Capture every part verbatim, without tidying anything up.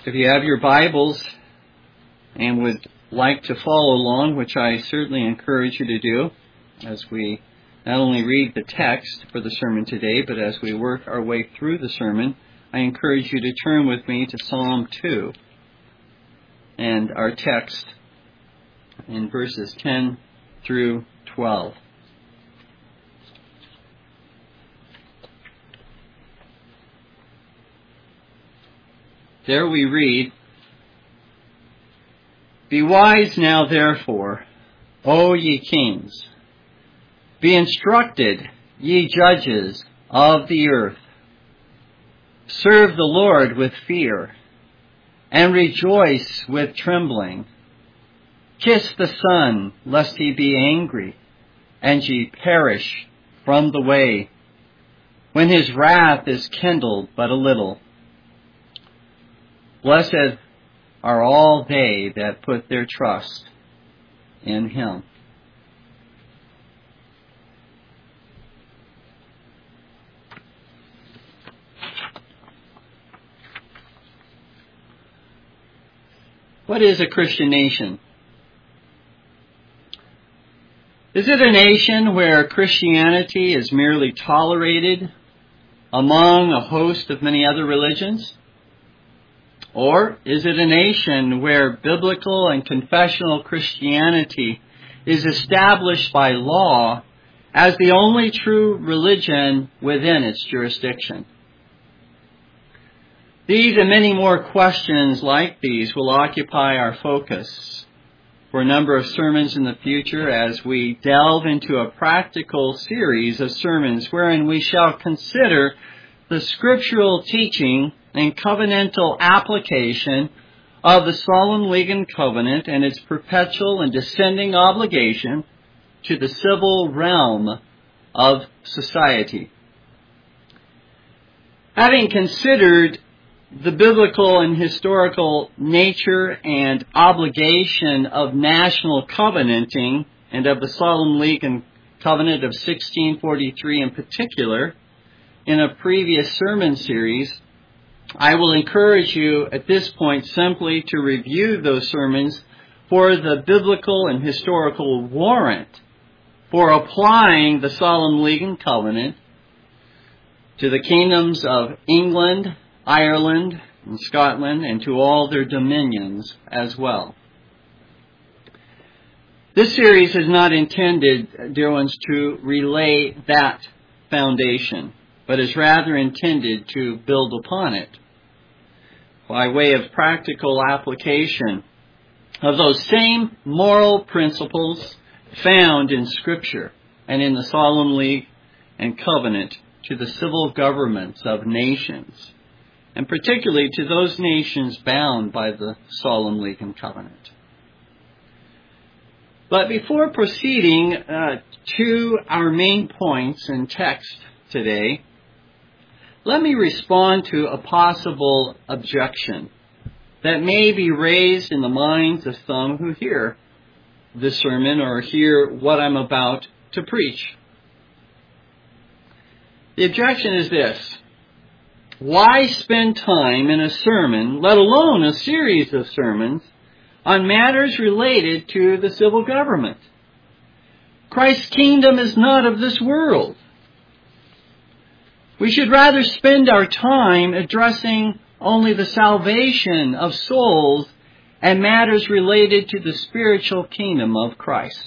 If you have your Bibles and would like to follow along, which I certainly encourage you to do, as we not only read the text for the sermon today, but as we work our way through the sermon, I encourage you to turn with me to Psalm two and our text in verses ten through twelve. There we read, "Be wise now, therefore, O ye kings. Be instructed, ye judges of the earth. Serve the Lord with fear, and rejoice with trembling. Kiss the Son, lest he be angry, and ye perish from the way, when his wrath is kindled but a little. Blessed are all they that put their trust in him." What is a Christian nation? Is it a nation where Christianity is merely tolerated among a host of many other religions? Or is it a nation where biblical and confessional Christianity is established by law as the only true religion within its jurisdiction? These and many more questions like these will occupy our focus for a number of sermons in the future as we delve into a practical series of sermons wherein we shall consider the scriptural teaching and covenantal application of the Solemn League and Covenant and its perpetual and descending obligation to the civil realm of society. Having considered the biblical and historical nature and obligation of national covenanting and of the Solemn League and Covenant of sixteen forty-three in particular, in a previous sermon series, I will encourage you at this point simply to review those sermons for the biblical and historical warrant for applying the Solemn League and Covenant to the kingdoms of England, Ireland, and Scotland, and to all their dominions as well. This series is not intended, dear ones, to relay that foundation, but is rather intended to build upon it by way of practical application of those same moral principles found in Scripture and in the Solemn League and Covenant to the civil governments of nations, and particularly to those nations bound by the Solemn League and Covenant. But before proceeding uh, to our main points in text today, let me respond to a possible objection that may be raised in the minds of some who hear this sermon or hear what I'm about to preach. The objection is this: why spend time in a sermon, let alone a series of sermons, on matters related to the civil government? Christ's kingdom is not of this world. We should rather spend our time addressing only the salvation of souls and matters related to the spiritual kingdom of Christ.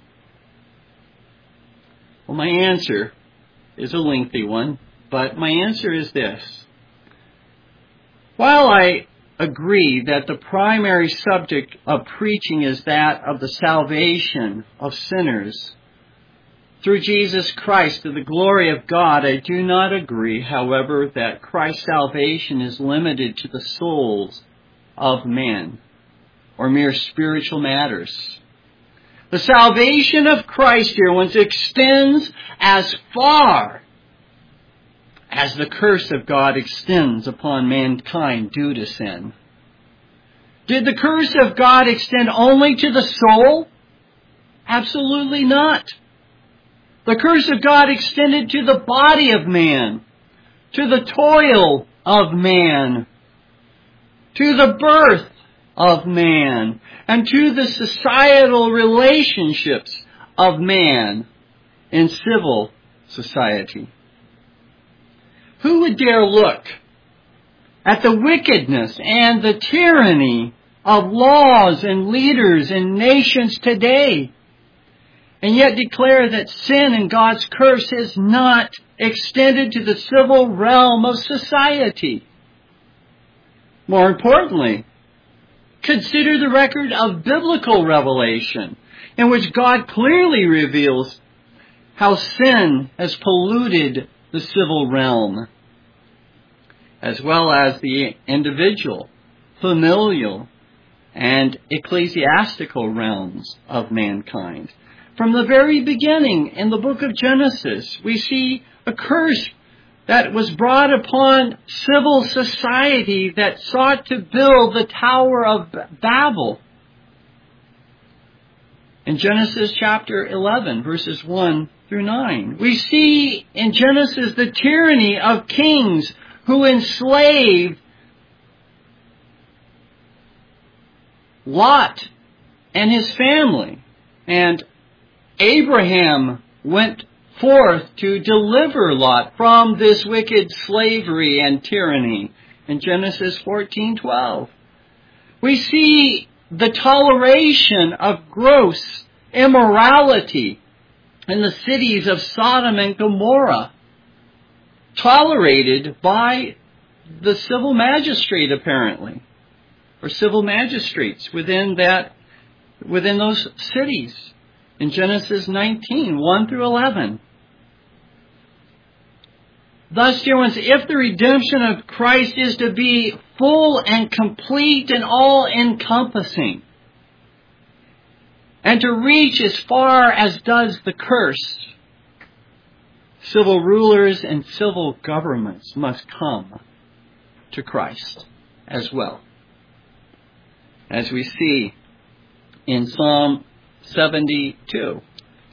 Well, my answer is a lengthy one, but my answer is this. While I agree that the primary subject of preaching is that of the salvation of sinners through Jesus Christ to the glory of God, I do not agree, however, that Christ's salvation is limited to the souls of men or mere spiritual matters. The salvation of Christ, dear ones, extends as far as the curse of God extends upon mankind due to sin. Did the curse of God extend only to the soul? Absolutely not. The curse of God extended to the body of man, to the toil of man, to the birth of man, and to the societal relationships of man in civil society. Who would dare look at the wickedness and the tyranny of laws and leaders in nations today, and yet declare that sin and God's curse is not extended to the civil realm of society? More importantly, consider the record of biblical revelation, in which God clearly reveals how sin has polluted the civil realm, as well as the individual, familial, and ecclesiastical realms of mankind. From the very beginning in the book of Genesis, we see a curse that was brought upon civil society that sought to build the Tower of Babel. In Genesis chapter eleven, verses one through nine, we see in Genesis the tyranny of kings who enslaved Lot and his family. And Abraham went forth to deliver Lot from this wicked slavery and tyranny in Genesis fourteen twelve. We see the toleration of gross immorality in the cities of Sodom and Gomorrah, tolerated by the civil magistrate, apparently, or civil magistrates within that within those cities in Genesis nineteen, one through eleven. Thus, dear ones, if the redemption of Christ is to be full and complete and all-encompassing, and to reach as far as does the curse, civil rulers and civil governments must come to Christ as well. As we see in Psalm seventy-two,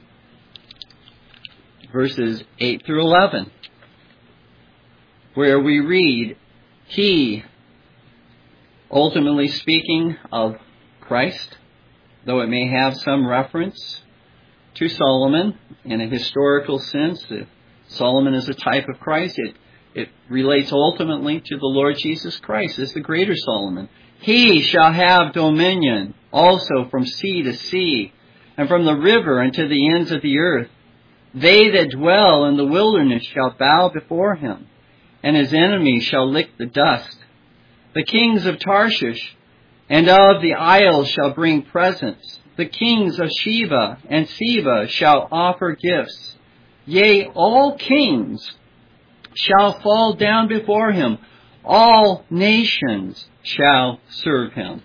verses eight through eleven, where we read, He, ultimately speaking of Christ, though it may have some reference to Solomon in a historical sense, that Solomon is a type of Christ, it, it relates ultimately to the Lord Jesus Christ as the greater Solomon. He shall have dominion also from sea to sea, and from the river unto the ends of the earth. They that dwell in the wilderness shall bow before him, and his enemies shall lick the dust. The kings of Tarshish and of the isles shall bring presents. The kings of Sheba and Seba shall offer gifts. Yea, all kings shall fall down before him. All nations shall serve him.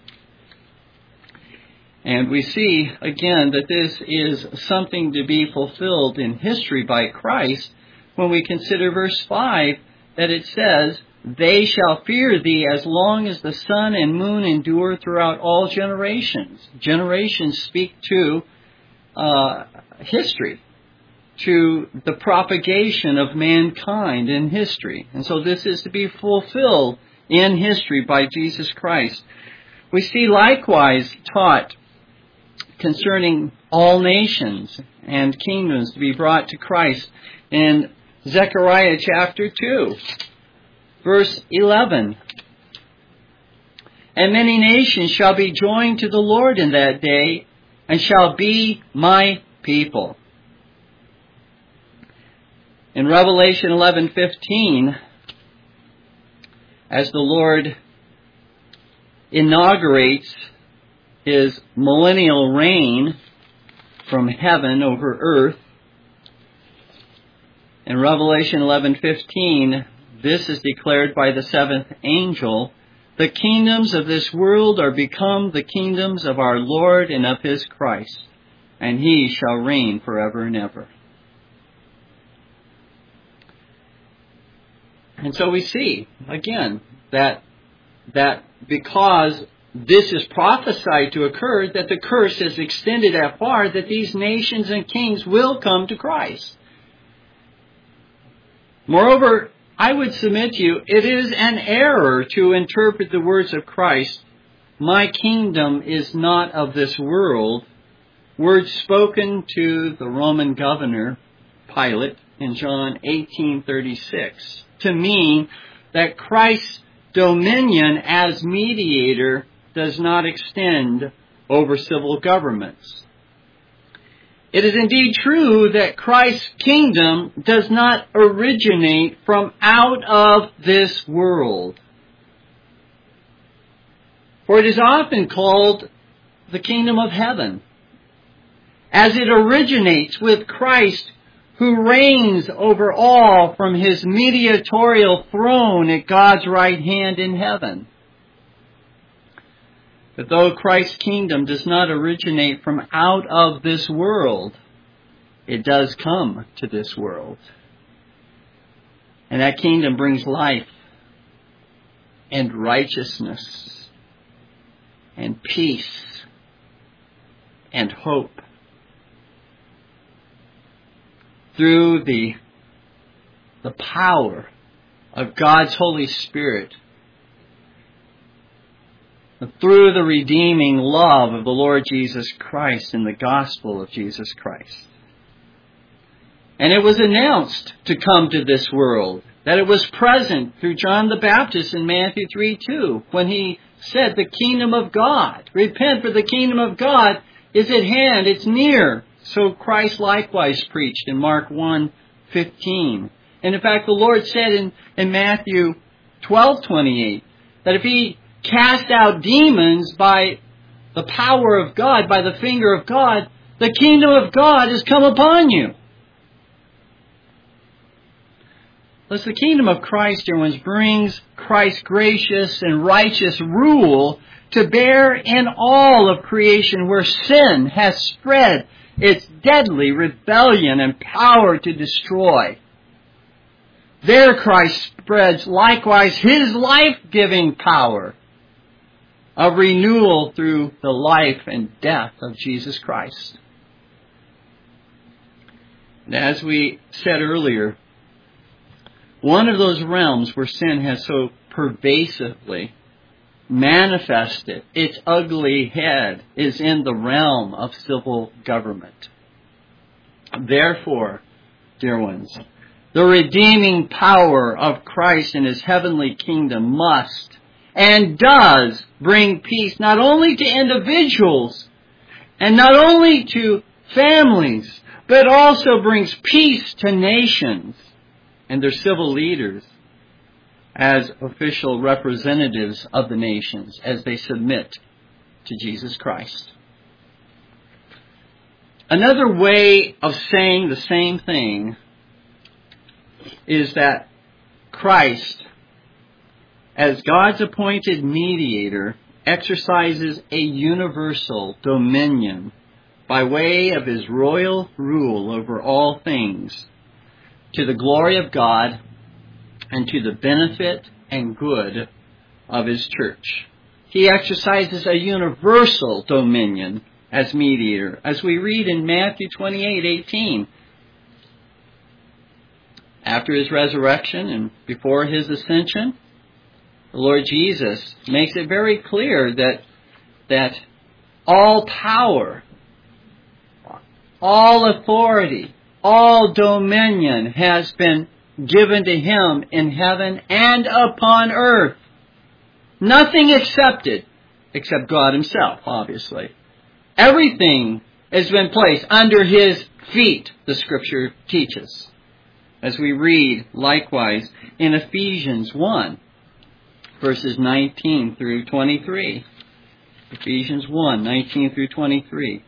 And we see again that this is something to be fulfilled in history by Christ when we consider verse five, that it says, They shall fear thee as long as the sun and moon endure throughout all generations. Generations speak to uh, history, to the propagation of mankind in history. And so this is to be fulfilled in history by Jesus Christ. We see likewise taught concerning all nations and kingdoms to be brought to Christ in Zechariah chapter two, verse eleven. And many nations shall be joined to the Lord in that day, and shall be my people. In Revelation eleven fifteen, as the Lord inaugurates his millennial reign from heaven over earth, in Revelation eleven fifteen, this is declared by the seventh angel, The kingdoms of this world are become the kingdoms of our Lord and of his Christ, and he shall reign forever and ever. And so we see, again, that, that because this is prophesied to occur, that the curse is extended that far, that these nations and kings will come to Christ. Moreover, I would submit to you, it is an error to interpret the words of Christ, "My kingdom is not of this world," words spoken to the Roman governor, Pilate, in John eighteen thirty-six, to mean that Christ's dominion as mediator does not extend over civil governments. It is indeed true that Christ's kingdom does not originate from out of this world. For it is often called the kingdom of heaven, as it originates with Christ, who reigns over all from his mediatorial throne at God's right hand in heaven. But though Christ's kingdom does not originate from out of this world, it does come to this world. And that kingdom brings life and righteousness and peace and hope. Through the, the power of God's Holy Spirit, through the redeeming love of the Lord Jesus Christ and the gospel of Jesus Christ. And it was announced to come to this world, that it was present through John the Baptist in Matthew three two, when he said, "The kingdom of God, repent, for the kingdom of God is at hand, it's near." So Christ likewise preached in Mark one fifteen. And in fact, the Lord said in, in Matthew twelve twenty-eight, that if he cast out demons by the power of God, by the finger of God, the kingdom of God has come upon you. Thus the kingdom of Christ, dear ones, brings Christ's gracious and righteous rule to bear in all of creation where sin has spread its deadly rebellion and power to destroy. There Christ spreads likewise his life-giving power of renewal through the life and death of Jesus Christ. And as we said earlier, one of those realms where sin has so pervasively manifested its ugly head is in the realm of civil government. Therefore, dear ones, the redeeming power of Christ and his heavenly kingdom must and does bring peace not only to individuals and not only to families, but also brings peace to nations and their civil leaders as official representatives of the nations as they submit to Jesus Christ. Another way of saying the same thing is that Christ, as God's appointed mediator, exercises a universal dominion by way of his royal rule over all things, to the glory of God and to the benefit and good of his church. He exercises a universal dominion as mediator, as we read in Matthew twenty-eight eighteen. After his resurrection and before his ascension, the Lord Jesus makes it very clear that, that all power, all authority, all dominion has been given to him in heaven and upon earth. Nothing accepted except God himself, obviously. Everything has been placed under his feet, the Scripture teaches. As we read likewise in Ephesians one, verses nineteen through twenty-three. Ephesians one, nineteen through twenty-three.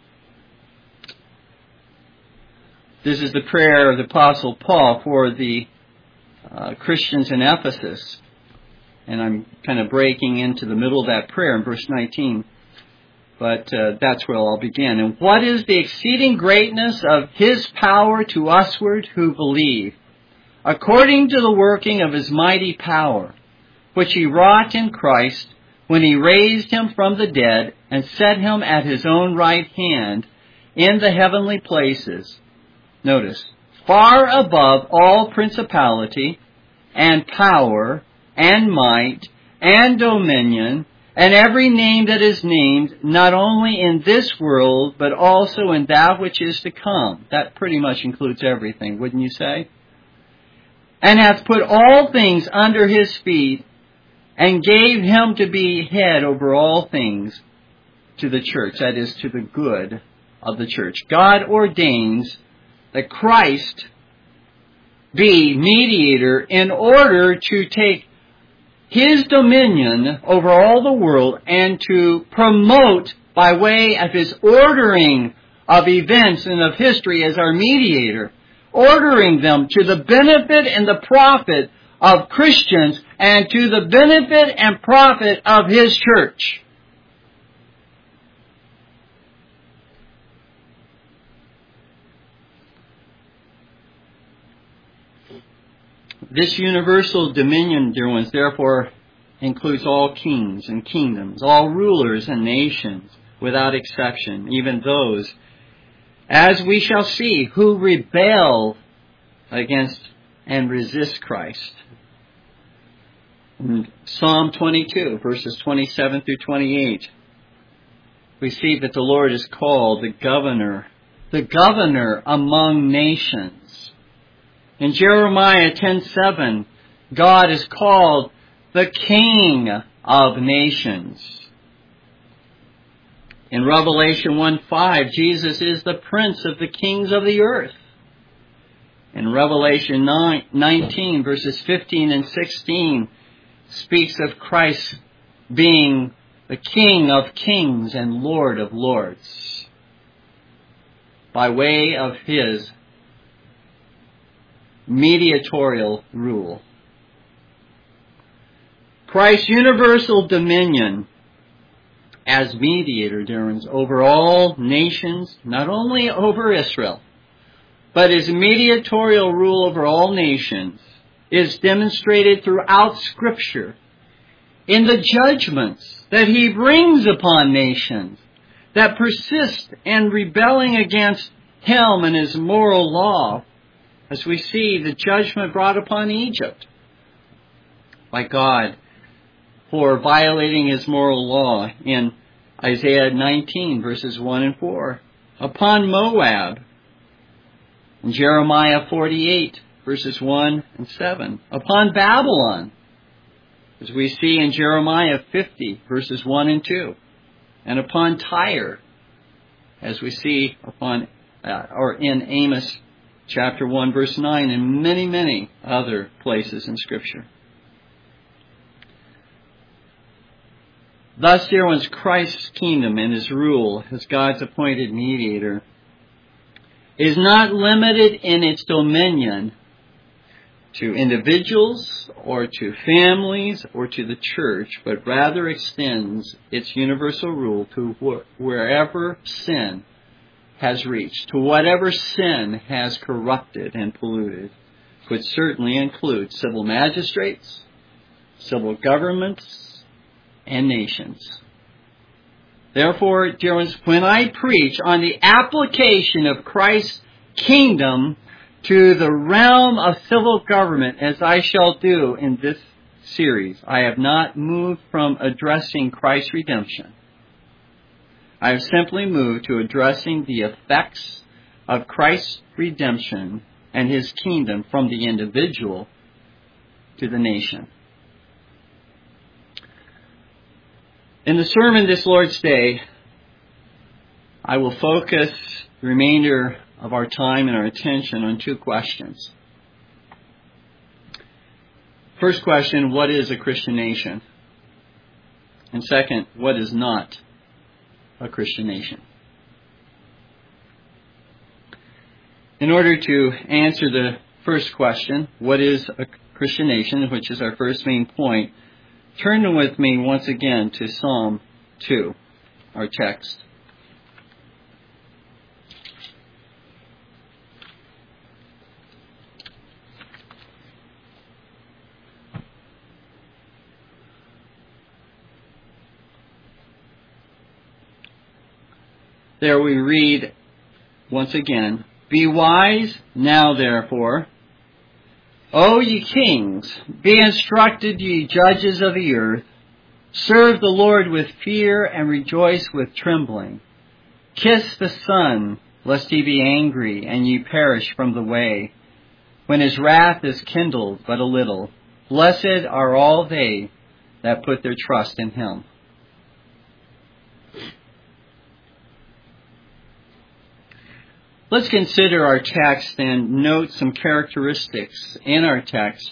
This is the prayer of the Apostle Paul for the uh, Christians in Ephesus. And I'm kind of breaking into the middle of that prayer in verse nineteen. But uh, that's where I'll begin. And what is the exceeding greatness of his power to usward who believe, according to the working of his mighty power, which he wrought in Christ when he raised him from the dead and set him at his own right hand in the heavenly places. Notice, far above all principality and power and might and dominion and every name that is named, not only in this world, but also in that which is to come. That pretty much includes everything, wouldn't you say? And hath put all things under his feet, and gave him to be head over all things to the church, that is, to the good of the church. God ordains that Christ be mediator in order to take his dominion over all the world and to promote by way of his ordering of events and of history as our mediator, ordering them to the benefit and the profit of Christians and to the benefit and profit of his church. This universal dominion, dear ones, therefore includes all kings and kingdoms, all rulers and nations, without exception, even those, as we shall see, who rebel against and resist Christ. In Psalm twenty-two, verses twenty-seven through twenty-eight, we see that the Lord is called the governor, the governor among nations. In Jeremiah ten seven, God is called the King of nations. In Revelation one five, Jesus is the Prince of the kings of the earth. In Revelation nineteen, verses fifteen and sixteen, speaks of Christ being the King of kings and Lord of lords, by way of his mediatorial rule. Christ's universal dominion as mediator, dear ones, over all nations, not only over Israel, but his mediatorial rule over all nations, is demonstrated throughout Scripture in the judgments that he brings upon nations that persist in rebelling against him and his moral law, as we see the judgment brought upon Egypt by God for violating his moral law in Isaiah nineteen, verses one and four, upon Moab in Jeremiah forty-eight, verses one and seven, upon Babylon, as we see in Jeremiah fifty, verses one and two, and upon Tyre, as we see upon uh, or in Amos chapter one, verse nine, and many, many other places in Scripture. Thus, dear ones, Christ's kingdom and his rule as God's appointed mediator is not limited in its dominion to individuals or to families or to the church, but rather extends its universal rule to wh- wherever sin has reached, to whatever sin has corrupted and polluted, which certainly includes civil magistrates, civil governments, and nations. Therefore, dear ones, when I preach on the application of Christ's kingdom to the realm of civil government, as I shall do in this series, I have not moved from addressing Christ's redemption. I have simply moved to addressing the effects of Christ's redemption and his kingdom from the individual to the nation. In the sermon this Lord's Day, I will focus the remainder of our time and our attention on two questions. First question, what is a Christian nation? And second, what is not a Christian nation? In order to answer the first question, what is a Christian nation, which is our first main point, turn with me once again to Psalm two, our text. There we read once again, "Be wise now, therefore, O ye kings, be instructed, ye judges of the earth. Serve the Lord with fear and rejoice with trembling. Kiss the Son, lest he be angry and ye perish from the way, when his wrath is kindled but a little. Blessed are all they that put their trust in him. Let's consider our text and note some characteristics in our text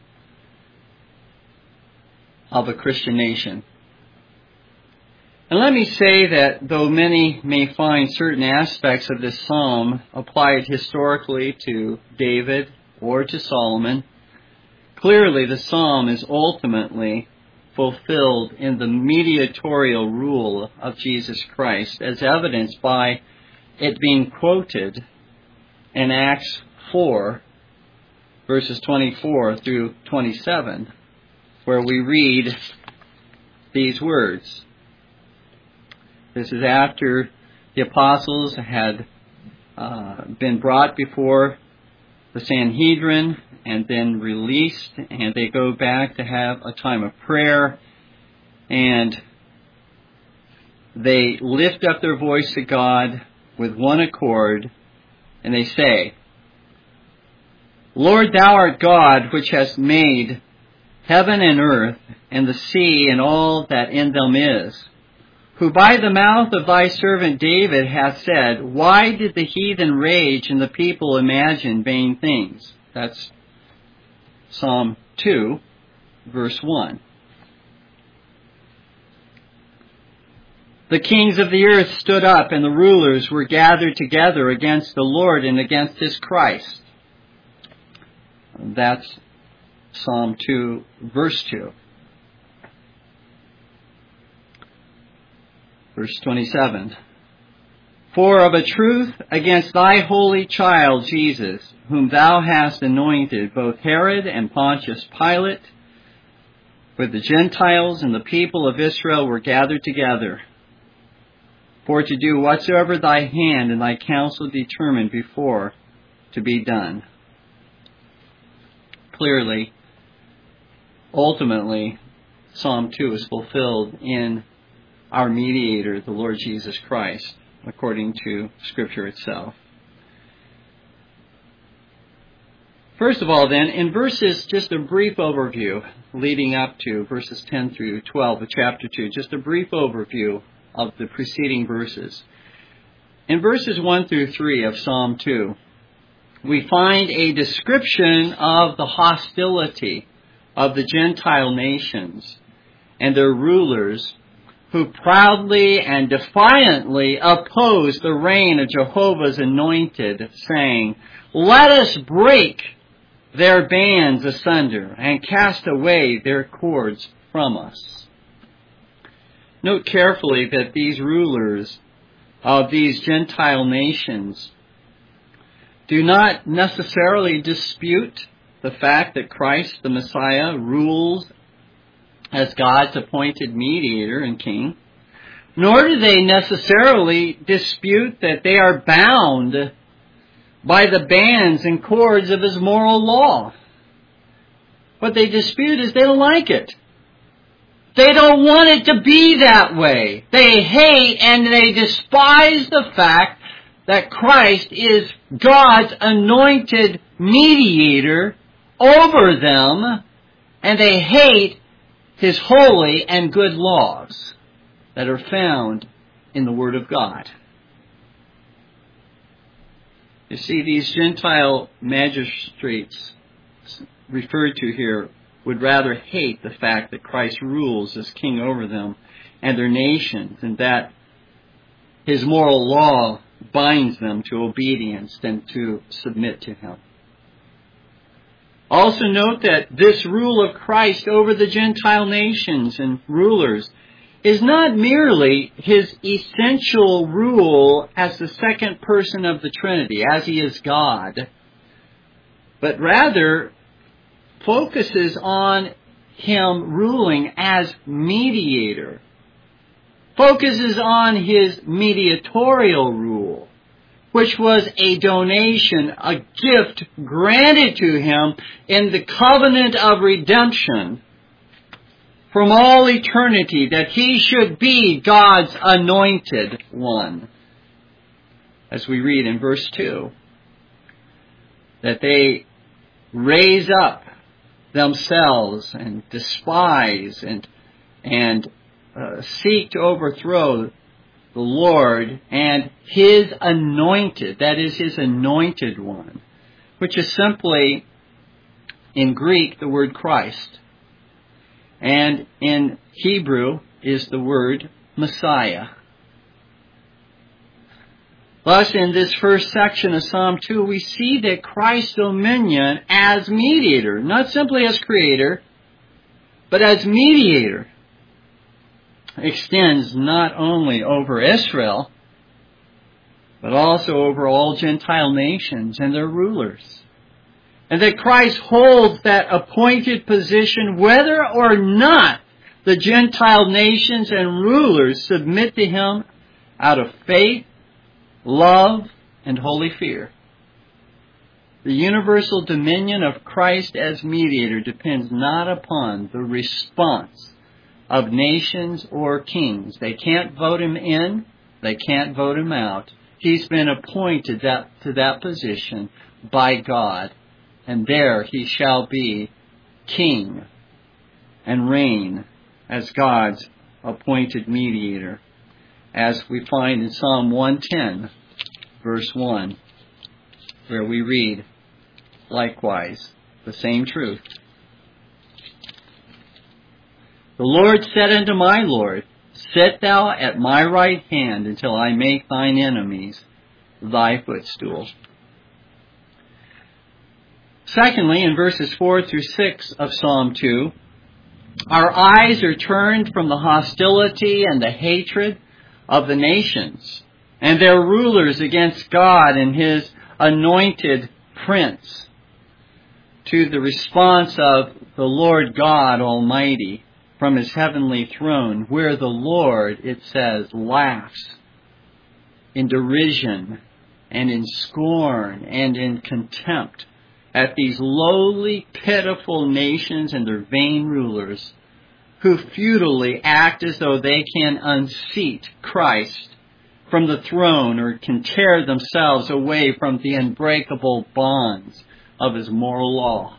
of a Christian nation. And let me say that though many may find certain aspects of this psalm applied historically to David or to Solomon, clearly the psalm is ultimately fulfilled in the mediatorial rule of Jesus Christ, as evidenced by it being quoted in Acts four, verses twenty-four through twenty-seven, where we read these words. This is after the apostles had uh, been brought before the Sanhedrin and then released, and they go back to have a time of prayer, and they lift up their voice to God with one accord, and they say, Lord, thou art God, which hast made heaven and earth, and the sea, and all that in them is, who by the mouth of thy servant David hath said, why did the heathen rage and the people imagine vain things? That's Psalm two, verse one. The kings of the earth stood up, and the rulers were gathered together against the Lord and against his Christ. That's Psalm two, verse two. Verse twenty-seven. For of a truth against thy holy child Jesus, whom thou hast anointed, both Herod and Pontius Pilate, with the Gentiles and the people of Israel were gathered together, for to do whatsoever thy hand and thy counsel determined before to be done. Clearly, ultimately, Psalm two is fulfilled in our mediator, the Lord Jesus Christ, according to Scripture itself. First of all, then, in verses, just a brief overview leading up to verses ten through twelve of chapter two, just a brief overview of the preceding verses. In verses one through three of Psalm two, we find a description of the hostility of the Gentile nations and their rulers who proudly and defiantly opposed the reign of Jehovah's anointed, saying, let us break their bands asunder and cast away their cords from us. Note carefully that these rulers of these Gentile nations do not necessarily dispute the fact that Christ, the Messiah, rules as God's appointed mediator and king, nor do they necessarily dispute that they are bound by the bands and cords of his moral law. What they dispute is they don't like it. They don't want it to be that way. They hate and they despise the fact that Christ is God's anointed mediator over them, and they hate his holy and good laws that are found in the Word of God. You see, these Gentile magistrates referred to here would rather hate the fact that Christ rules as king over them and their nations, and that his moral law binds them to obedience than to submit to him. Also note that this rule of Christ over the Gentile nations and rulers is not merely his essential rule as the second person of the Trinity, as he is God, but rather focuses on him ruling as mediator, focuses on his mediatorial rule, which was a donation, a gift granted to him in the covenant of redemption from all eternity, that he should be God's anointed one. As we read in verse two, that they raise up themselves and despise and and uh, seek to overthrow the Lord and His anointed, that is, His anointed one, which is simply, in Greek, the word Christ. And in Hebrew is the word Messiah. Thus, in this first section of Psalm two, we see that Christ's dominion as mediator, not simply as creator, but as mediator, extends not only over Israel, but also over all Gentile nations and their rulers. And that Christ holds that appointed position whether or not the Gentile nations and rulers submit to Him out of faith, love, and holy fear. The universal dominion of Christ as mediator depends not upon the response of nations or kings. They can't vote Him in. They can't vote Him out. He's been appointed that, to that position by God. And there He shall be king and reign as God's appointed mediator, as we find in Psalm one ten, verse one, where we read likewise the same truth. The Lord said unto my Lord, Sit thou at my right hand until I make thine enemies thy footstool. Secondly, in verses four through six of Psalm two, our eyes are turned from the hostility and the hatred of the nations and their rulers against God and His anointed prince to the response of the Lord God Almighty from His heavenly throne, where the Lord, it says, laughs in derision and in scorn and in contempt at these lowly, pitiful nations and their vain rulers who futilely act as though they can unseat Christ from the throne or can tear themselves away from the unbreakable bonds of His moral law.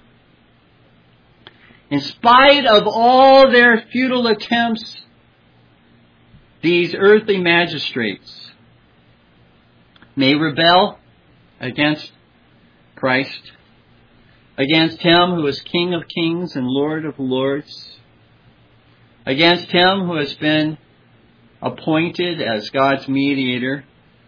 In spite of all their futile attempts, these earthly magistrates may rebel against Christ, against Him who is King of kings and Lord of lords, against Him who has been appointed as God's mediator.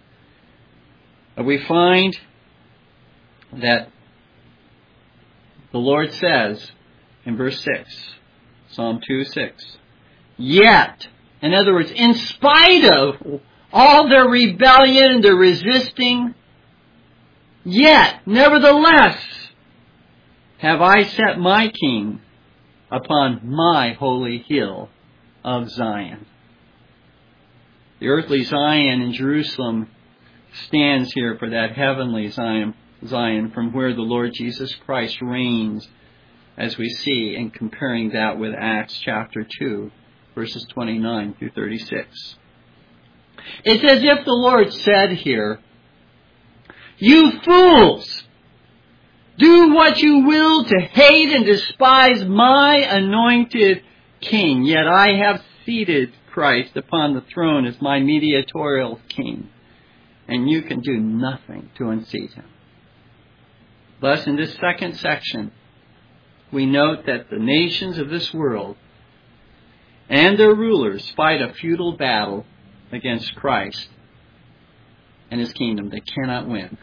We find that the Lord says in verse six, Psalm two six, Yet, in other words, in spite of all their rebellion and their resisting, yet, nevertheless, have I set my king upon my holy hill of Zion. The earthly Zion in Jerusalem stands here for that heavenly Zion, Zion from where the Lord Jesus Christ reigns, as we see in comparing that with Acts chapter two, verses twenty-nine through thirty-six. It's as if the Lord said here, You fools! Do what you will to hate and despise my anointed king, yet I have seated Christ upon the throne as my mediatorial king, and you can do nothing to unseat Him. Thus, in this second section, we note that the nations of this world and their rulers fight a futile battle against Christ and His kingdom. They cannot win.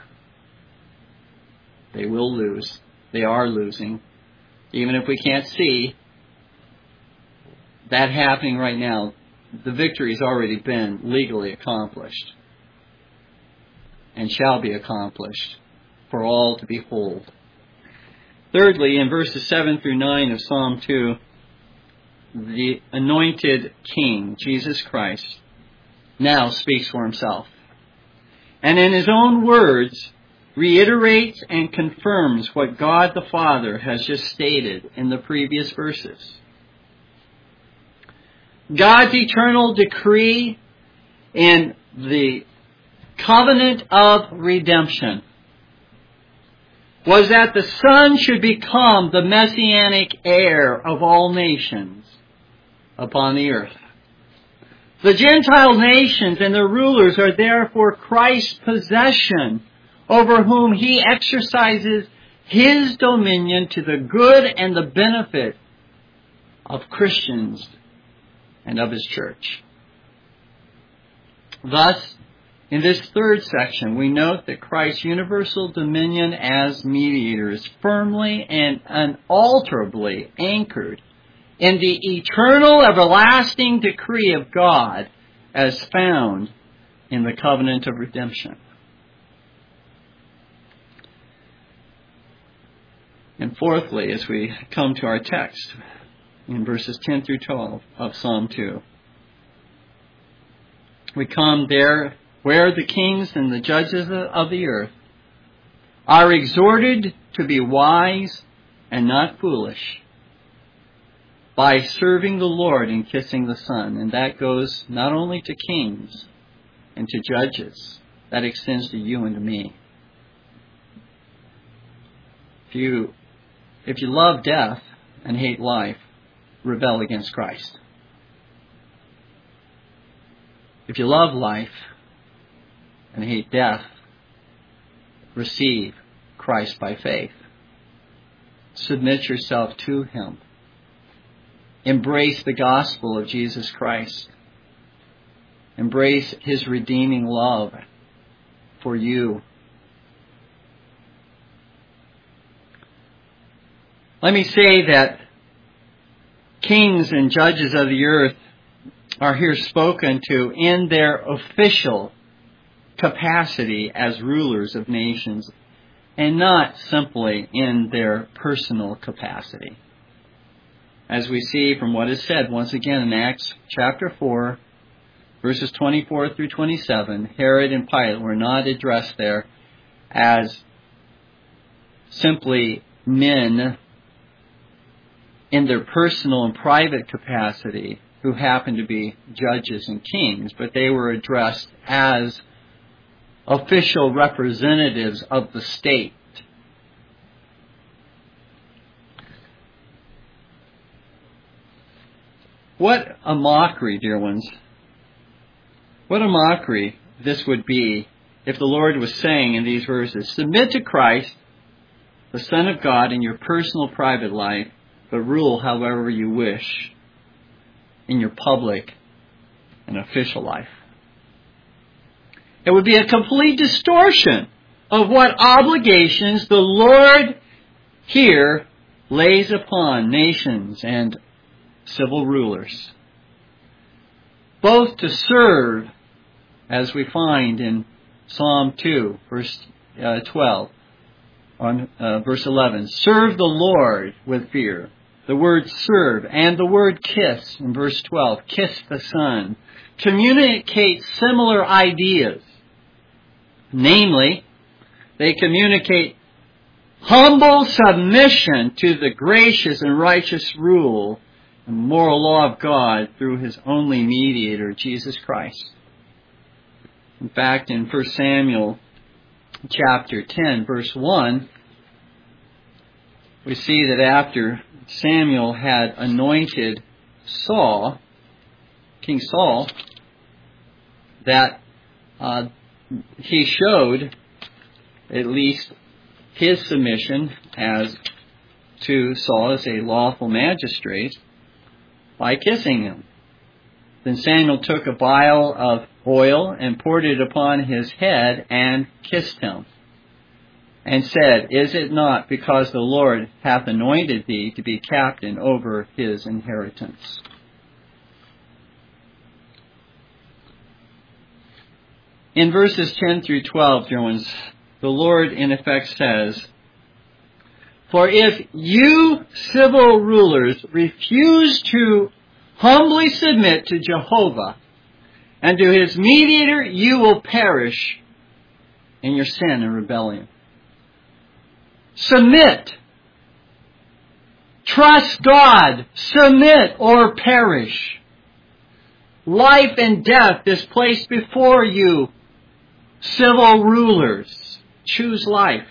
They will lose. They are losing. Even if we can't see that happening right now, the victory has already been legally accomplished and shall be accomplished for all to behold. Thirdly, in verses seven through nine of Psalm two, the anointed King, Jesus Christ, now speaks for Himself. and in his own words reiterates and confirms what God the Father has just stated in the previous verses. God's eternal decree in the covenant of redemption was that the Son should become the messianic heir of all nations upon the earth. The Gentile nations and their rulers are therefore Christ's possession, over whom he exercises his dominion to the good and the benefit of Christians and of his church. Thus, in this third section, we note that Christ's universal dominion as mediator is firmly and unalterably anchored in the eternal, everlasting decree of God as found in the covenant of redemption. And fourthly, as we come to our text in verses ten through twelve of Psalm two, we come there where the kings and the judges of the earth are exhorted to be wise and not foolish by serving the Lord and kissing the Son. And that goes not only to kings and to judges, that extends to you and to me. If you If you love death and hate life, rebel against Christ. If you love life and hate death, receive Christ by faith. Submit yourself to Him. Embrace the gospel of Jesus Christ. Embrace His redeeming love for you. Let me say that kings and judges of the earth are here spoken to in their official capacity as rulers of nations, and not simply in their personal capacity. As we see from what is said once again in Acts chapter four, verses twenty-four through twenty-seven, Herod and Pilate were not addressed there as simply men in their personal and private capacity who happened to be judges and kings, but they were addressed as official representatives of the state. What a mockery, dear ones. What a mockery this would be if the Lord was saying in these verses, submit to Christ, the Son of God, in your personal private life, but rule however you wish in your public and official life. It would be a complete distortion of what obligations the Lord here lays upon nations and civil rulers, both to serve, as we find in Psalm two, verse uh, twelve, on uh, verse eleven, serve the Lord with fear. The word serve and the word kiss in verse twelve, kiss the Son, communicate similar ideas. Namely, they communicate humble submission to the gracious and righteous rule and moral law of God through His only mediator, Jesus Christ. In fact, in First Samuel chapter ten, verse one, we see that after Samuel had anointed Saul, King Saul, that uh, he showed at least his submission as to Saul as a lawful magistrate by kissing him. Then Samuel took a vial of oil and poured it upon his head and kissed him, and said, is it not because the Lord hath anointed thee to be captain over his inheritance? In verses ten through twelve, dear ones, the Lord in effect says, for if you civil rulers refuse to humbly submit to Jehovah and to His mediator, you will perish in your sin and rebellion. Submit. Trust God. Submit or perish. Life and death is placed before you, civil rulers. Choose life.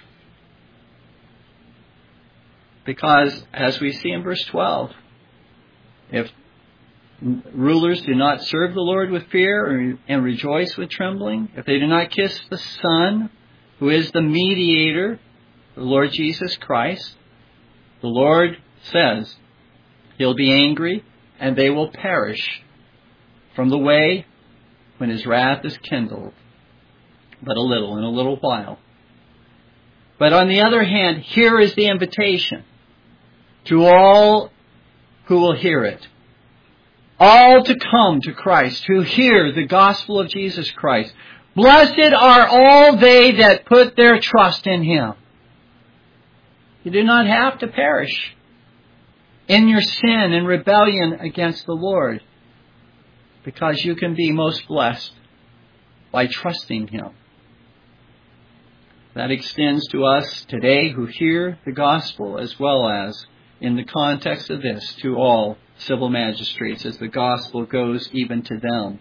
Because, as we see in verse twelve, if rulers do not serve the Lord with fear and rejoice with trembling, if they do not kiss the Son, who is the mediator, the Lord Jesus Christ, the Lord says He'll be angry and they will perish from the way when His wrath is kindled, but a little, in a little while. But on the other hand, here is the invitation to all who will hear it. All to come to Christ, who hear the gospel of Jesus Christ. Blessed are all they that put their trust in Him. You do not have to perish in your sin and rebellion against the Lord, because you can be most blessed by trusting Him. That extends to us today who hear the gospel, as well as, in the context of this, to all civil magistrates, as the gospel goes even to them.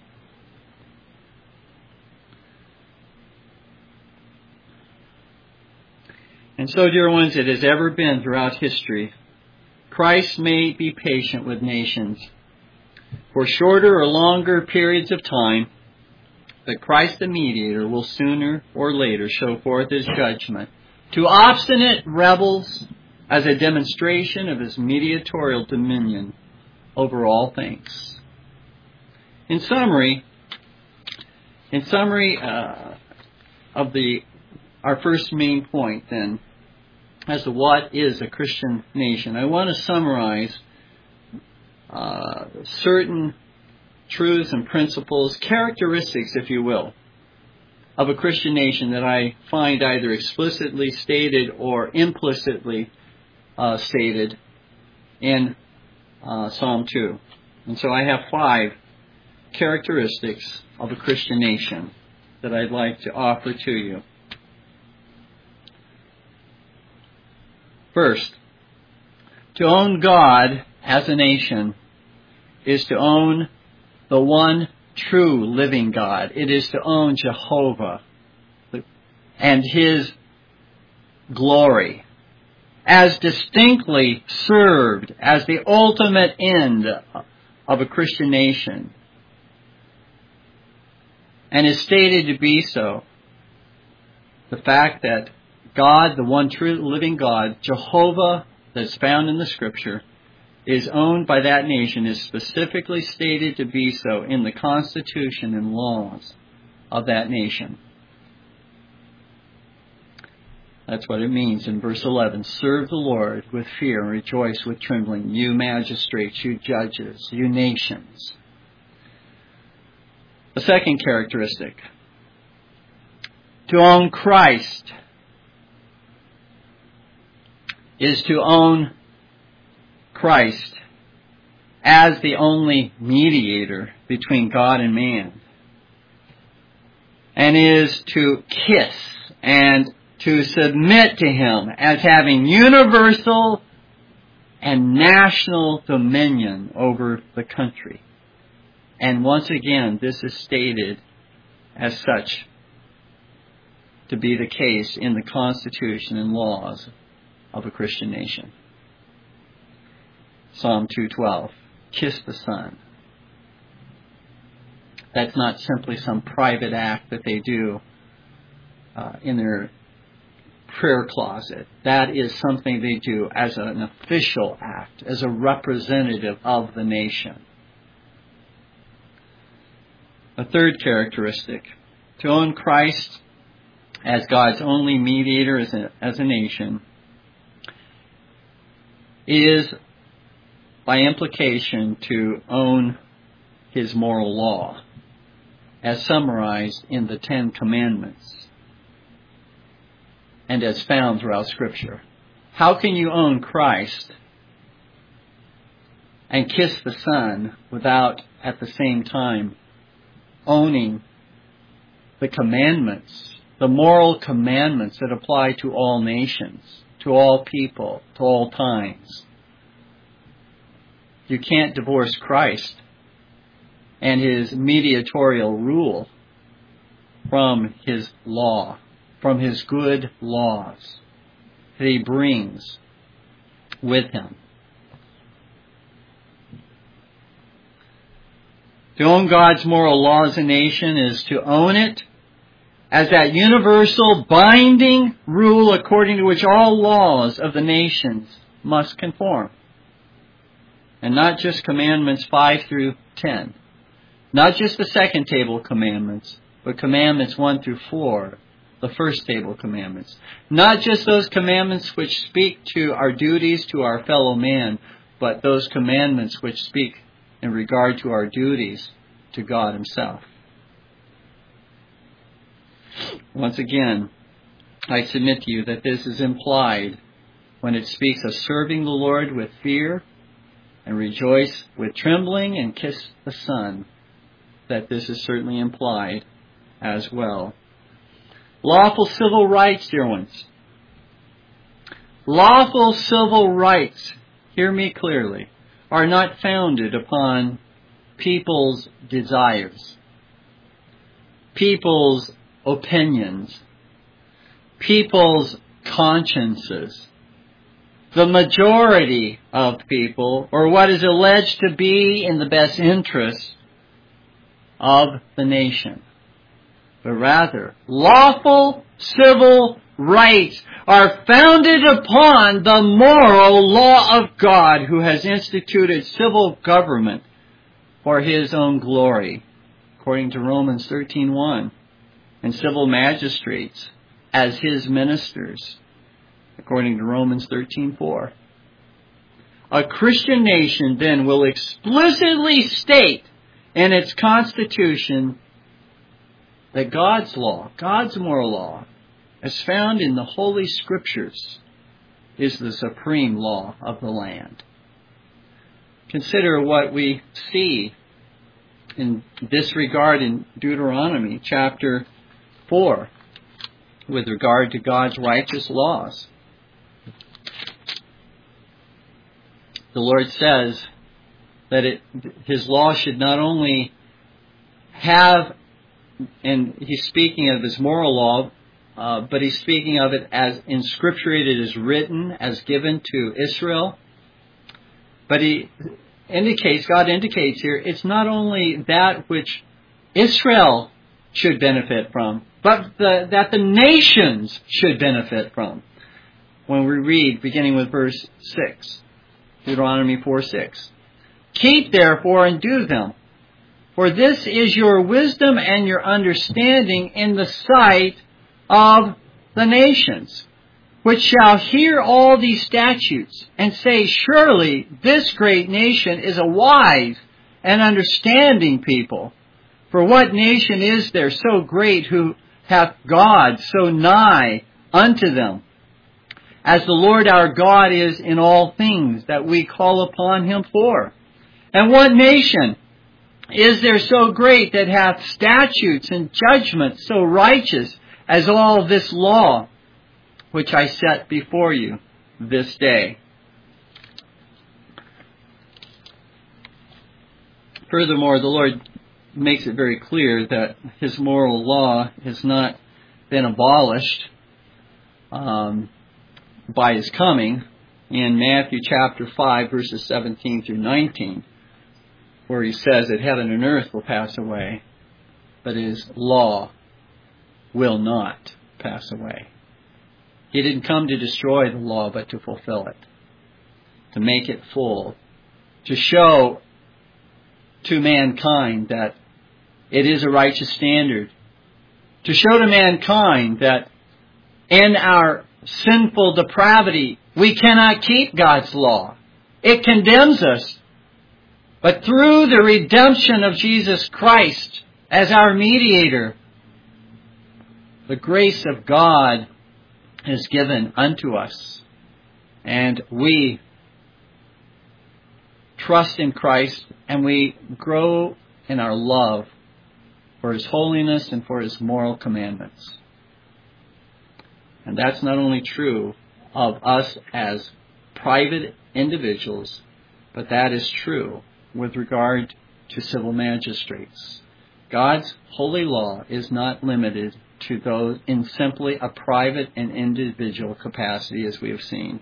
And so, dear ones, it has ever been throughout history. Christ may be patient with nations for shorter or longer periods of time, but Christ the mediator will sooner or later show forth His judgment to obstinate rebels as a demonstration of His mediatorial dominion over all things. In summary, in summary uh, of the our first main point, then, as to what is a Christian nation, I want to summarize uh, certain truths and principles, characteristics, if you will, of a Christian nation that I find either explicitly stated or implicitly uh, stated in Uh, Psalm two. And so I have five characteristics of a Christian nation that I'd like to offer to you. First, to own God as a nation is to own the one true living God. It is to own Jehovah and His glory, as distinctly served as the ultimate end of a Christian nation, and is stated to be so. The fact that God, the one true living God, Jehovah, that's found in the Scripture, is owned by that nation, is specifically stated to be so in the constitution and laws of that nation. That's what it means in verse eleven. Serve the Lord with fear and rejoice with trembling, you magistrates, you judges, you nations. The second characteristic, to own Christ is to own Christ as the only mediator between God and man, and is to kiss and to submit to Him as having universal and national dominion over the country. And once again, this is stated as such to be the case in the Constitution and laws of a Christian nation. Psalm two twelve, kiss the Son. That's not simply some private act that they do uh, in their prayer closet. That is something they do as an official act, as a representative of the nation. A third characteristic, to own Christ as God's only mediator as a, as a nation, is by implication to own His moral law, as summarized in the Ten Commandments and as found throughout Scripture. How can you own Christ and kiss the Son without at the same time owning the commandments the moral commandments that apply to all nations, to all people, to all times. You can't divorce Christ and his mediatorial rule from his law, from his good laws that he brings with him. To own God's moral law as a nation is to own it as that universal binding rule according to which all laws of the nations must conform. And not just commandments five through ten. Not just the second table commandments, but commandments one through four, the first table commandments. Not just those commandments which speak to our duties to our fellow man, but those commandments which speak in regard to our duties to God himself. Once again, I submit to you that this is implied when it speaks of serving the Lord with fear and rejoice with trembling and kiss the Son, that this is certainly implied as well. Lawful civil rights, dear ones. Lawful civil rights, hear me clearly, are not founded upon people's desires, people's opinions, people's consciences. The majority of people, or what is alleged to be in the best interest of the nation. But rather, lawful civil rights are founded upon the moral law of God, who has instituted civil government for his own glory, according to Romans thirteen one, and civil magistrates as his ministers, according to Romans thirteen four. A Christian nation then will explicitly state in its constitution that God's law, God's moral law, as found in the Holy Scriptures, is the supreme law of the land. Consider what we see in this regard in Deuteronomy chapter four with regard to God's righteous laws. The Lord says that it, his law should not only have, and he's speaking of his moral law, uh, but he's speaking of it as in Scripture it is written, as given to Israel. But he indicates, God indicates here, it's not only that which Israel should benefit from, but the, that the nations should benefit from. When we read, beginning with verse six, Deuteronomy four six. Keep therefore and do them, for this is your wisdom and your understanding in the sight of the nations, which shall hear all these statutes, and say, surely this great nation is a wise and understanding people. For what nation is there so great who hath God so nigh unto them, as the Lord our God is in all things that we call upon him for? And what nation is there so great that hath statutes and judgments so righteous as all this law, which I set before you this day? Furthermore, the Lord makes it very clear that his moral law has not been abolished um, by his coming in Matthew chapter five, verses seventeen through nineteen, where he says that heaven and earth will pass away, but his law will not pass away. He didn't come to destroy the law, but to fulfill it, to make it full, to show to mankind that it is a righteous standard, to show to mankind that in our sinful depravity we cannot keep God's law. It condemns us. But through the redemption of Jesus Christ as our mediator, the grace of God is given unto us, and we trust in Christ, and we grow in our love for his holiness and for his moral commandments. And that's not only true of us as private individuals, but that is true with regard to civil magistrates. God's holy law is not limited to those in simply a private and individual capacity, as we have seen.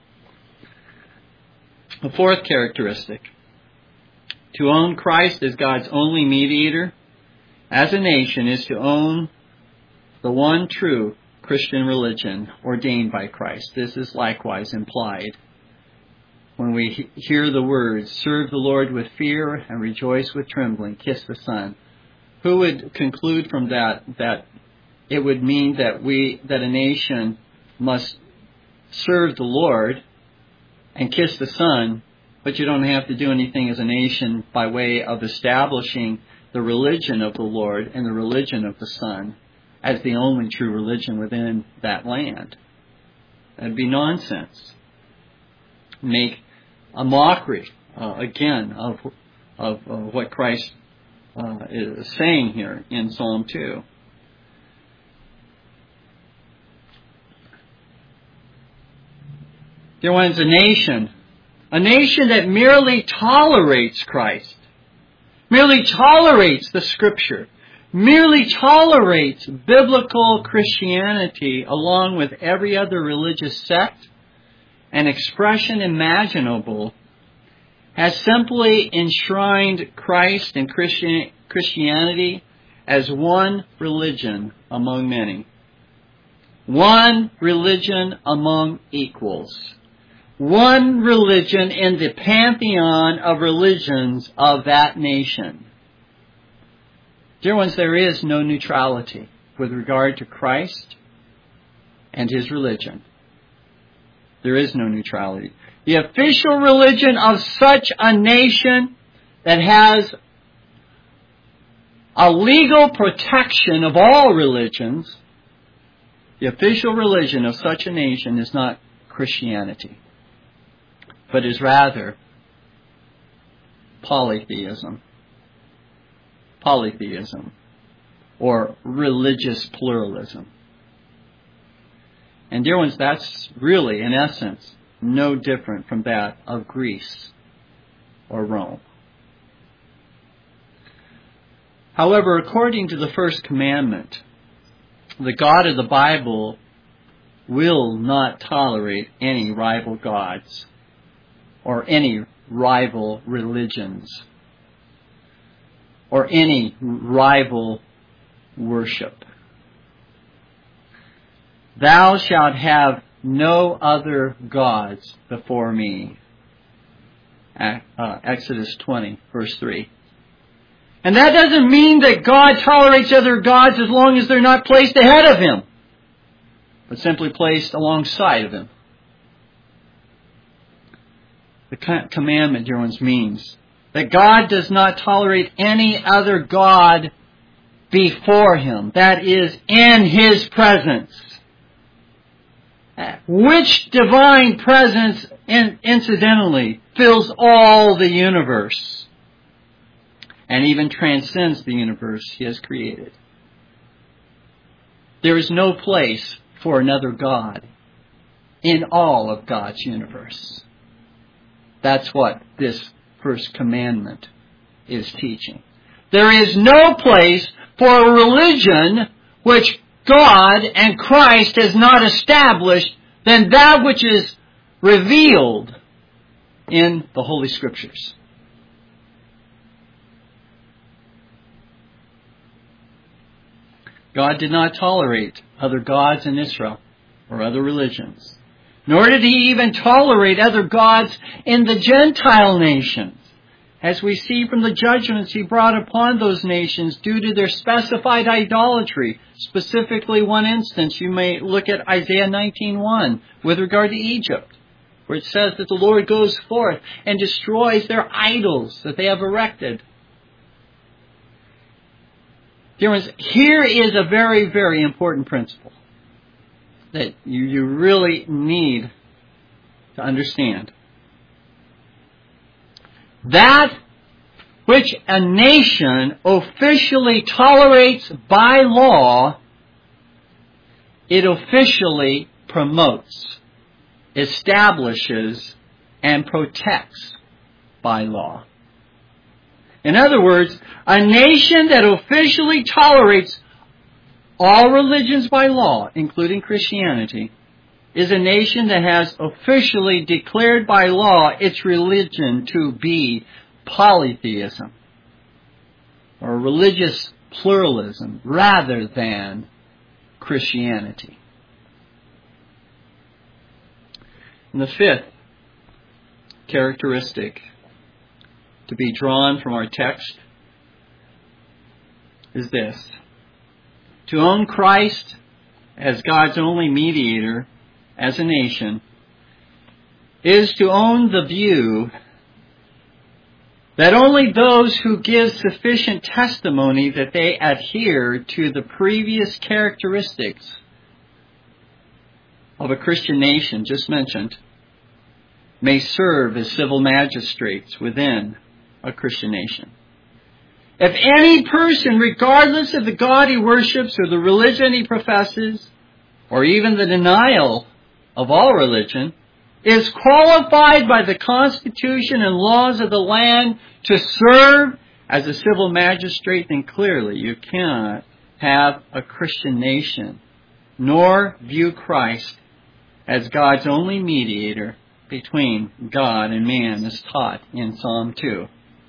The fourth characteristic: to own Christ as God's only mediator as a nation is to own the one true Christian religion ordained by Christ. This is likewise implied when we hear the words, serve the Lord with fear and rejoice with trembling, kiss the Son. Who would conclude from that that it would mean that we, that a nation must serve the Lord and kiss the Son, but you don't have to do anything as a nation by way of establishing the religion of the Lord and the religion of the Son as the only true religion within that land? That'd be nonsense. Make a mockery, uh, again, of of uh, what Christ uh, is saying here in Psalm two. Dear ones, a nation, a nation that merely tolerates Christ, merely tolerates the Scripture, merely tolerates biblical Christianity along with every other religious sect and expression imaginable, has simply enshrined Christ and Christian, Christianity as one religion among many. One religion among equals. One religion in the pantheon of religions of that nation. Dear ones, there is no neutrality with regard to Christ and His religion. There is no neutrality. The official religion of such a nation that has a legal protection of all religions, the official religion of such a nation is not Christianity, but is rather polytheism. Polytheism, or religious pluralism. And dear ones, that's really, in essence, no different from that of Greece or Rome. However, according to the first commandment, the God of the Bible will not tolerate any rival gods or any rival religions or any rival worship. Thou shalt have no other gods before me. Uh, Exodus twenty, verse three. And that doesn't mean that God tolerates other gods as long as they're not placed ahead of Him, but simply placed alongside of Him. The commandment, dear ones, means that God does not tolerate any other God before Him. That is, in His presence. Which divine presence, in, incidentally, fills all the universe and even transcends the universe He has created. There is no place for another God in all of God's universe. That's what this first commandment is teaching. There is no place for a religion which God and Christ has not established than that which is revealed in the Holy Scriptures. God did not tolerate other gods in Israel or other religions, nor did He even tolerate other gods in the Gentile nations, as we see from the judgments He brought upon those nations due to their specified idolatry. Specifically, one instance, you may look at Isaiah nineteen one with regard to Egypt, where it says that the Lord goes forth and destroys their idols that they have erected. Dear ones, here is a very, very important principle that you, you really need to understand. That which a nation officially tolerates by law it officially promotes, establishes, and protects by law. In other words, a nation that officially tolerates all religions by law, including Christianity, is a nation that has officially declared by law its religion to be polytheism, or religious pluralism, rather than Christianity. And the fifth characteristic to be drawn from our text is this: to own Christ as God's only mediator as a nation is to own the view that only those who give sufficient testimony that they adhere to the previous characteristics of a Christian nation just mentioned may serve as civil magistrates within a Christian nation. If any person, regardless of the God he worships or the religion he professes, or even the denial of all religion, is qualified by the Constitution and laws of the land to serve as a civil magistrate, then clearly you cannot have a Christian nation, nor view Christ as God's only mediator between God and man, as taught in Psalm two.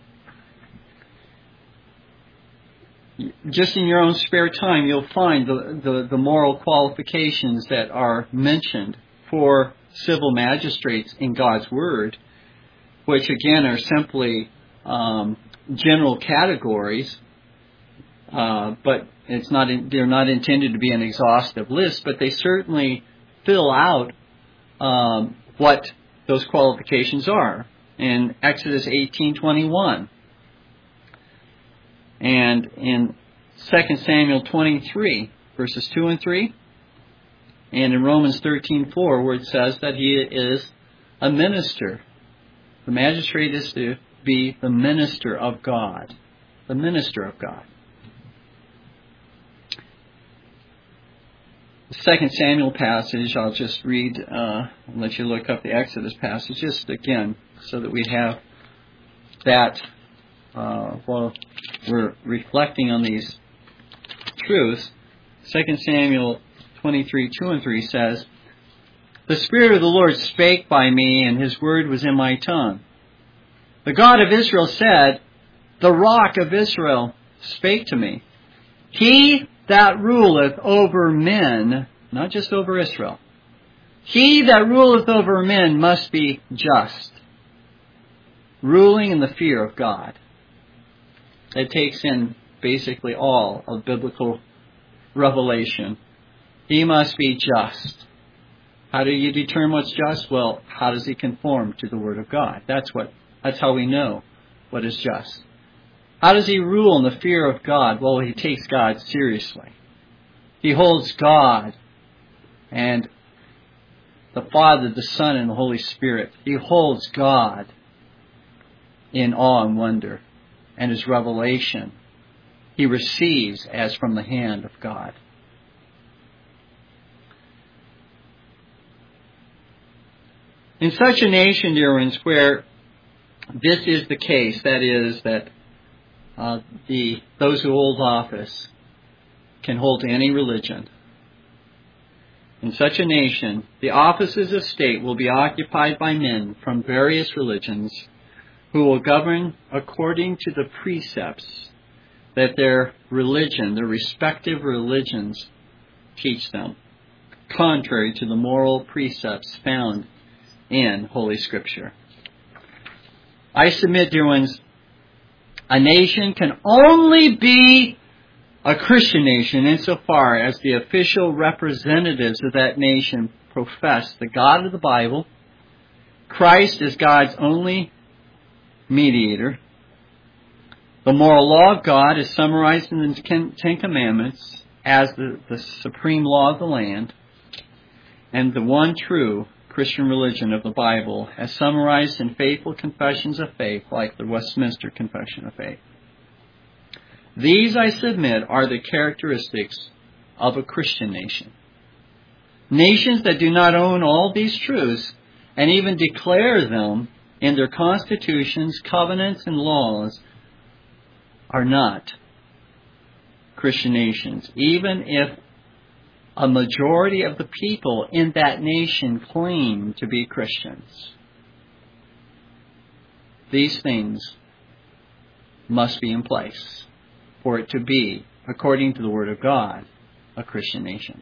Just in your own spare time, you'll find the, the, the moral qualifications that are mentioned for civil magistrates in God's Word, which again are simply um, general categories, uh, but it's not in, they're not intended to be an exhaustive list, but they certainly fill out um, what those qualifications are. In Exodus eighteen twenty-one, and in Second Samuel twenty-three, verses two and three, and in Romans thirteen four, where it says that he is a minister. The magistrate is to be the minister of God. The minister of God. The Second Samuel passage, I'll just read, uh, and let you look up the Exodus passage, just again, so that we have that uh, while we're reflecting on these truths. Second Samuel twenty-three, two and three says, "The Spirit of the Lord spake by me, and His word was in my tongue. The God of Israel said, the Rock of Israel spake to me. He that ruleth over men," not just over Israel, "he that ruleth over men must be just, ruling in the fear of God." It takes in basically all of biblical revelation. He must be just. How do you determine what's just? Well, how does he conform to the Word of God? That's what. That's how we know what is just. How does he rule in the fear of God? Well, he takes God seriously. He holds God and the Father, the Son, and the Holy Spirit. He holds God in awe and wonder, and his revelation he receives as from the hand of God. In such a nation, dear ones, where this is the case, that is, that uh, the those who hold office can hold to any religion. In such a nation, the offices of state will be occupied by men from various religions who will govern according to the precepts that their religion, their respective religions, teach them, contrary to the moral precepts found in Holy Scripture. I submit, dear ones, a nation can only be a Christian nation insofar as the official representatives of that nation profess the God of the Bible, Christ is God's only mediator, the moral law of God is summarized in the Ten Commandments as the, the supreme law of the land, and the one true Christian religion of the Bible as summarized in faithful confessions of faith like the Westminster Confession of Faith. These, I submit, are the characteristics of a Christian nation. Nations that do not own all these truths and even declare them in their constitutions, covenants, and laws are not Christian nations, even if a majority of the people in that nation claim to be Christians. These things must be in place for it to be, according to the Word of God, a Christian nation.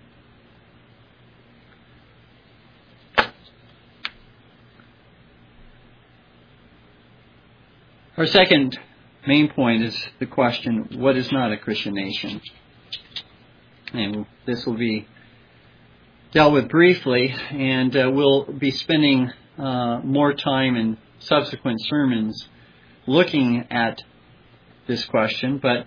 Our second main point is the question, what is not a Christian nation? And this will be dealt with briefly, and uh, we'll be spending uh, more time in subsequent sermons looking at this question. But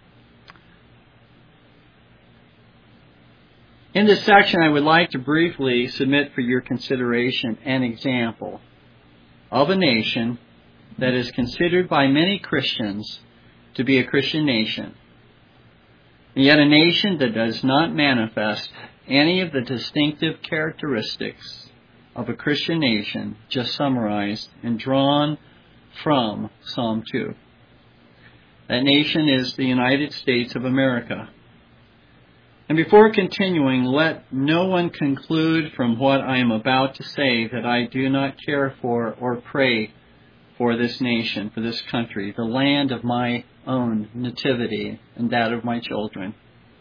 in this section, I would like to briefly submit for your consideration an example of a nation that is considered by many Christians to be a Christian nation, and yet a nation that does not manifest any of the distinctive characteristics of a Christian nation just summarized and drawn from Psalm two. That nation is the United States of America. And before continuing, let no one conclude from what I am about to say that I do not care for or pray for this nation, for this country, the land of my own nativity and that of my children.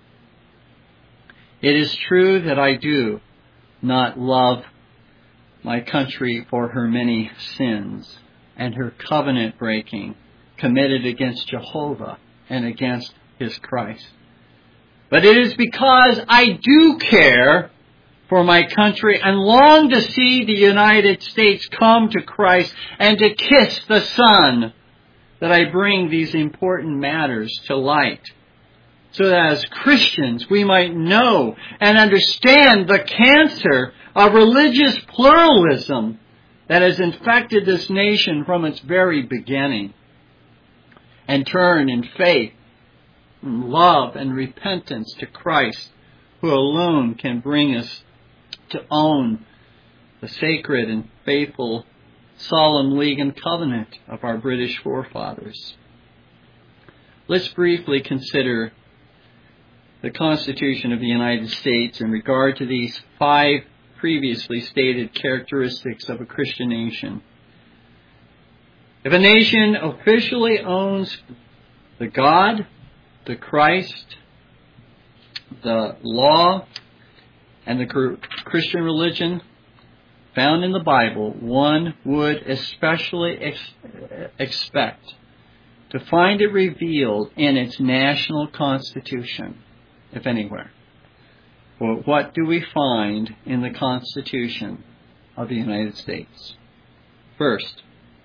It is true that I do not love my country for her many sins and her covenant breaking committed against Jehovah and against His Christ. But it is because I do care for my country and long to see the United States come to Christ and to kiss the Son that I bring these important matters to light, so that as Christians we might know and understand the cancer of religious pluralism that has infected this nation from its very beginning, and turn in faith, and love, and repentance to Christ, who alone can bring us to own the sacred and faithful solemn league and covenant of our British forefathers. Let's briefly consider the Constitution of the United States in regard to these five previously stated characteristics of a Christian nation. If a nation officially owns the God, the Christ, the law, and the Christian religion found in the Bible, one would especially ex- expect to find it revealed in its national constitution, if anywhere. Well, what do we find in the Constitution of the United States? First,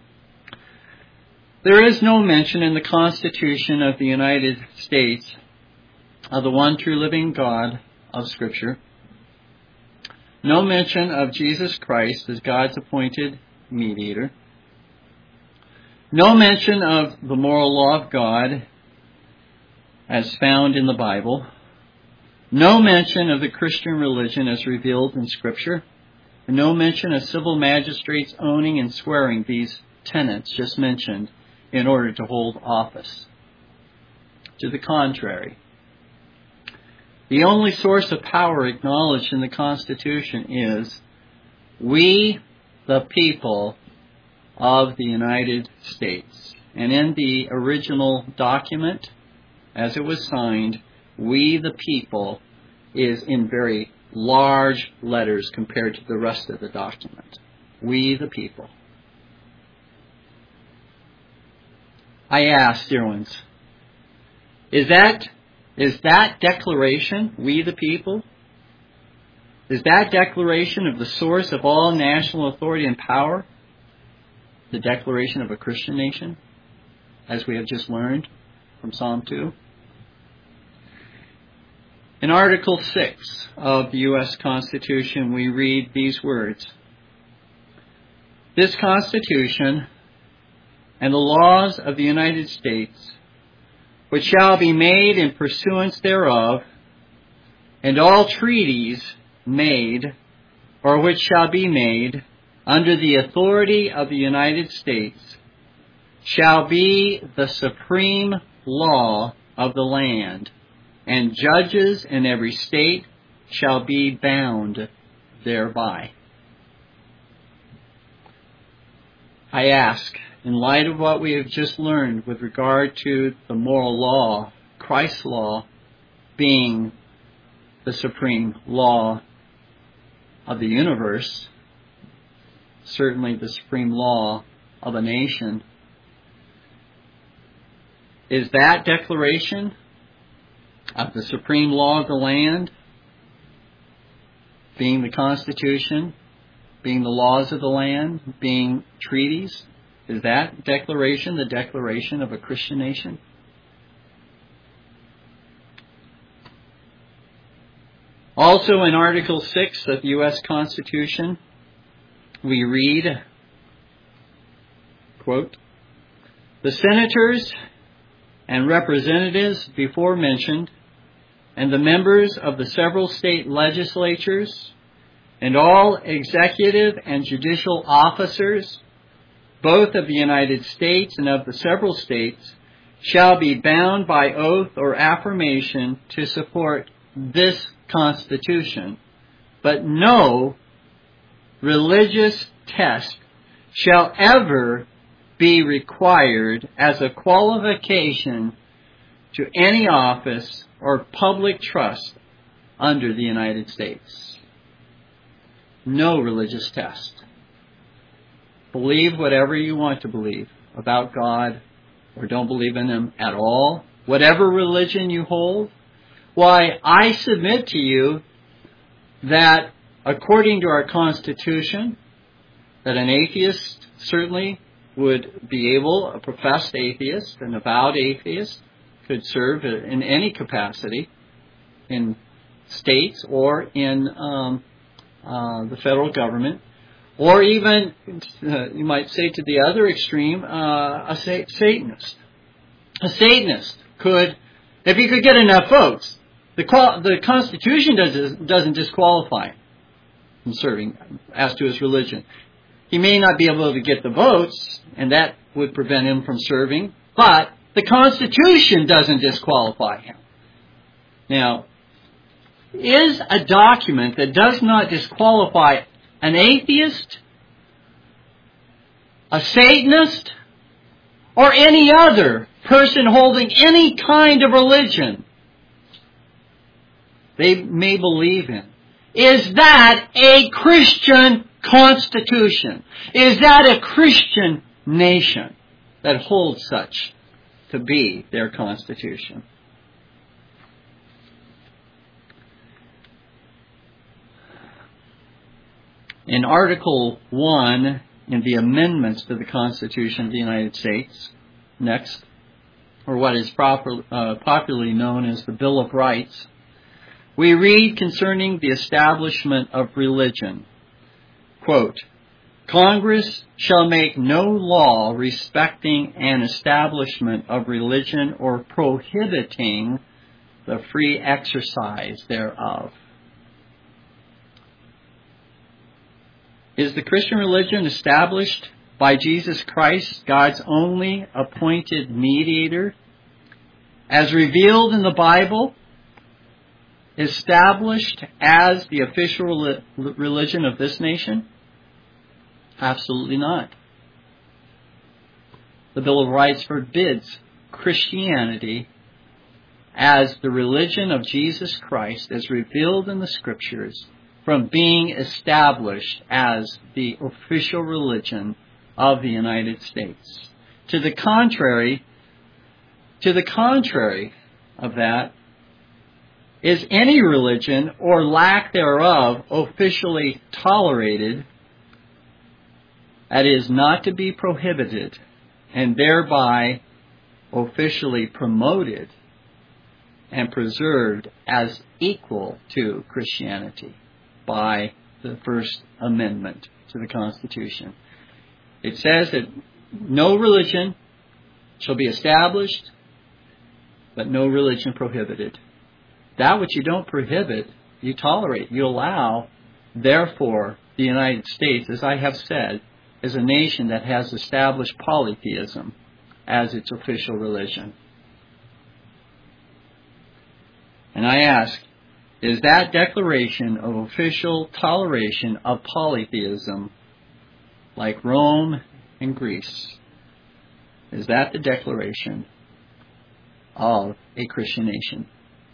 there is no mention in the Constitution of the United States of the one true living God of Scripture. No mention of Jesus Christ as God's appointed mediator. No mention of the moral law of God as found in the Bible. No mention of the Christian religion as revealed in Scripture. And no mention of civil magistrates owning and swearing these tenets just mentioned in order to hold office. To the contrary, the only source of power acknowledged in the Constitution is we, the people of the United States. And in the original document, as it was signed, we, the people, is in very large letters compared to the rest of the document. We, the people. I ask, dear ones, is that Is that declaration, we the people, is that declaration of the source of all national authority and power the declaration of a Christian nation, as we have just learned from Psalm two? In Article six of the U S Constitution, we read these words: "This Constitution and the laws of the United States, which shall be made in pursuance thereof, and all treaties made, or which shall be made, under the authority of the United States, shall be the supreme law of the land, and judges in every state shall be bound thereby. I ask, in light of what we have just learned with regard to the moral law, Christ's law being the supreme law of the universe, certainly the supreme law of a nation, is that declaration of the supreme law of the land, being the Constitution, being the laws of the land, being treaties, is that declaration the declaration of a Christian nation? Also in Article six of the U S Constitution, we read, quote, "The senators and representatives before mentioned, and the members of the several state legislatures, and all executive and judicial officers, both of the United States and of the several states, shall be bound by oath or affirmation to support this Constitution, but no religious test shall ever be required as a qualification to any office or public trust under the United States." No religious test. Believe whatever you want to believe about God, or don't believe in Him at all. Whatever religion you hold. Why, I submit to you that according to our Constitution, that an atheist certainly would be able, a professed atheist, an avowed atheist, could serve in any capacity in states or in um, uh, the federal government, or even, uh, you might say to the other extreme, uh, a sa- Satanist. A Satanist could, if he could get enough votes, the, qual- the Constitution does, doesn't disqualify him from serving as to his religion. He may not be able to get the votes, and that would prevent him from serving, but the Constitution doesn't disqualify him. Now, is a document that does not disqualify an atheist, a Satanist, or any other person holding any kind of religion they may believe in, is that a Christian Constitution? Is that a Christian nation that holds such to be their Constitution? In Article one, in the amendments to the Constitution of the United States, next, or what is proper, uh, popularly known as the Bill of Rights, we read concerning the establishment of religion, quote, "Congress shall make no law respecting an establishment of religion or prohibiting the free exercise thereof." Is the Christian religion established by Jesus Christ, God's only appointed mediator, as revealed in the Bible, established as the official religion of this nation? Absolutely not. The Bill of Rights forbids Christianity as the religion of Jesus Christ, as revealed in the Scriptures, from being established as the official religion of the United States. To the contrary, to the contrary of that, is any religion or lack thereof officially tolerated, that is, not to be prohibited, and thereby officially promoted and preserved as equal to Christianity by the First Amendment to the Constitution. It says that no religion shall be established, but no religion prohibited. That which you don't prohibit you tolerate, you allow, therefore, the United States, as I have said, is a nation that has established polytheism as its official religion. And I ask, is that declaration of official toleration of polytheism, like Rome and Greece, is that the declaration of a Christian nation?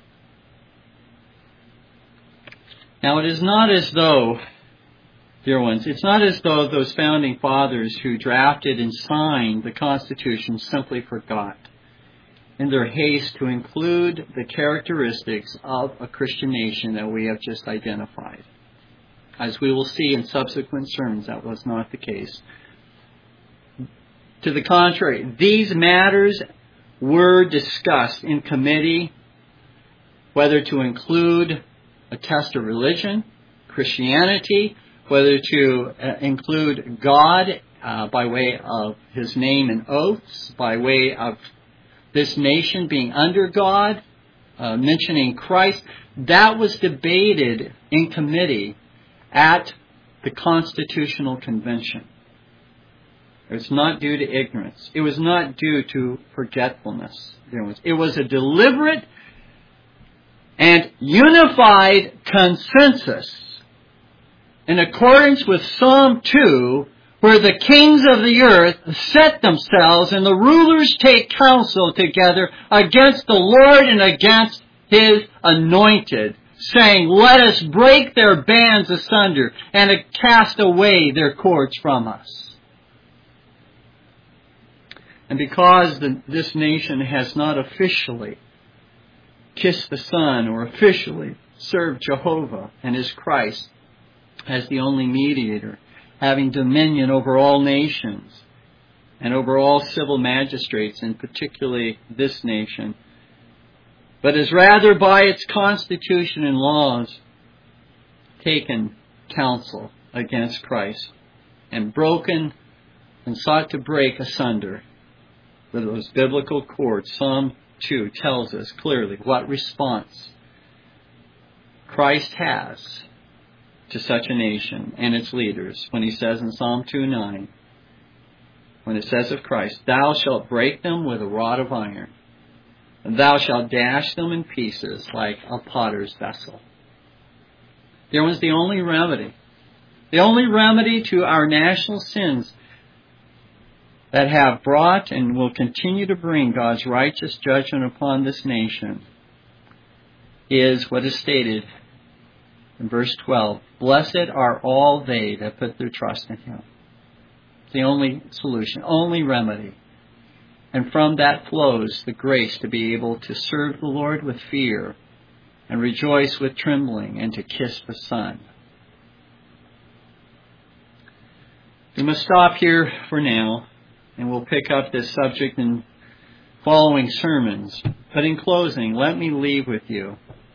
Now, it is not as though, dear ones, it's not as though those founding fathers who drafted and signed the Constitution simply forgot in their haste to include the characteristics of a Christian nation that we have just identified. As we will see in subsequent sermons, that was not the case. To the contrary, these matters were discussed in committee, whether to include a test of religion, Christianity, whether to uh, include God uh, by way of His name and oaths, by way of this nation being under God, uh, mentioning Christ. That was debated in committee at the Constitutional Convention. It's not due to ignorance. It was not due to forgetfulness. It was a deliberate and unified consensus in accordance with Psalm two, where the kings of the earth set themselves and the rulers take counsel together against the Lord and against His anointed, saying, let us break their bands asunder and cast away their cords from us. And because the, this nation has not officially kissed the Son or officially served Jehovah and His Christ as the only mediator, having dominion over all nations and over all civil magistrates, and particularly this nation, but is rather by its constitution and laws taken counsel against Christ and broken and sought to break asunder with those biblical cords. Psalm two tells us clearly what response Christ has to such a nation and its leaders when He says in Psalm two nine, when it says of Christ, thou shalt break them with a rod of iron, and thou shalt dash them in pieces like a potter's vessel. There was the only remedy, the only remedy to our national sins that have brought and will continue to bring God's righteous judgment upon this nation is what is stated in verse twelve. Blessed are all they that put their trust in Him. It's the only solution, only remedy. And from that flows the grace to be able to serve the Lord with fear and rejoice with trembling and to kiss the Son. We must stop here for now, and we'll pick up this subject in following sermons. But in closing, let me leave with you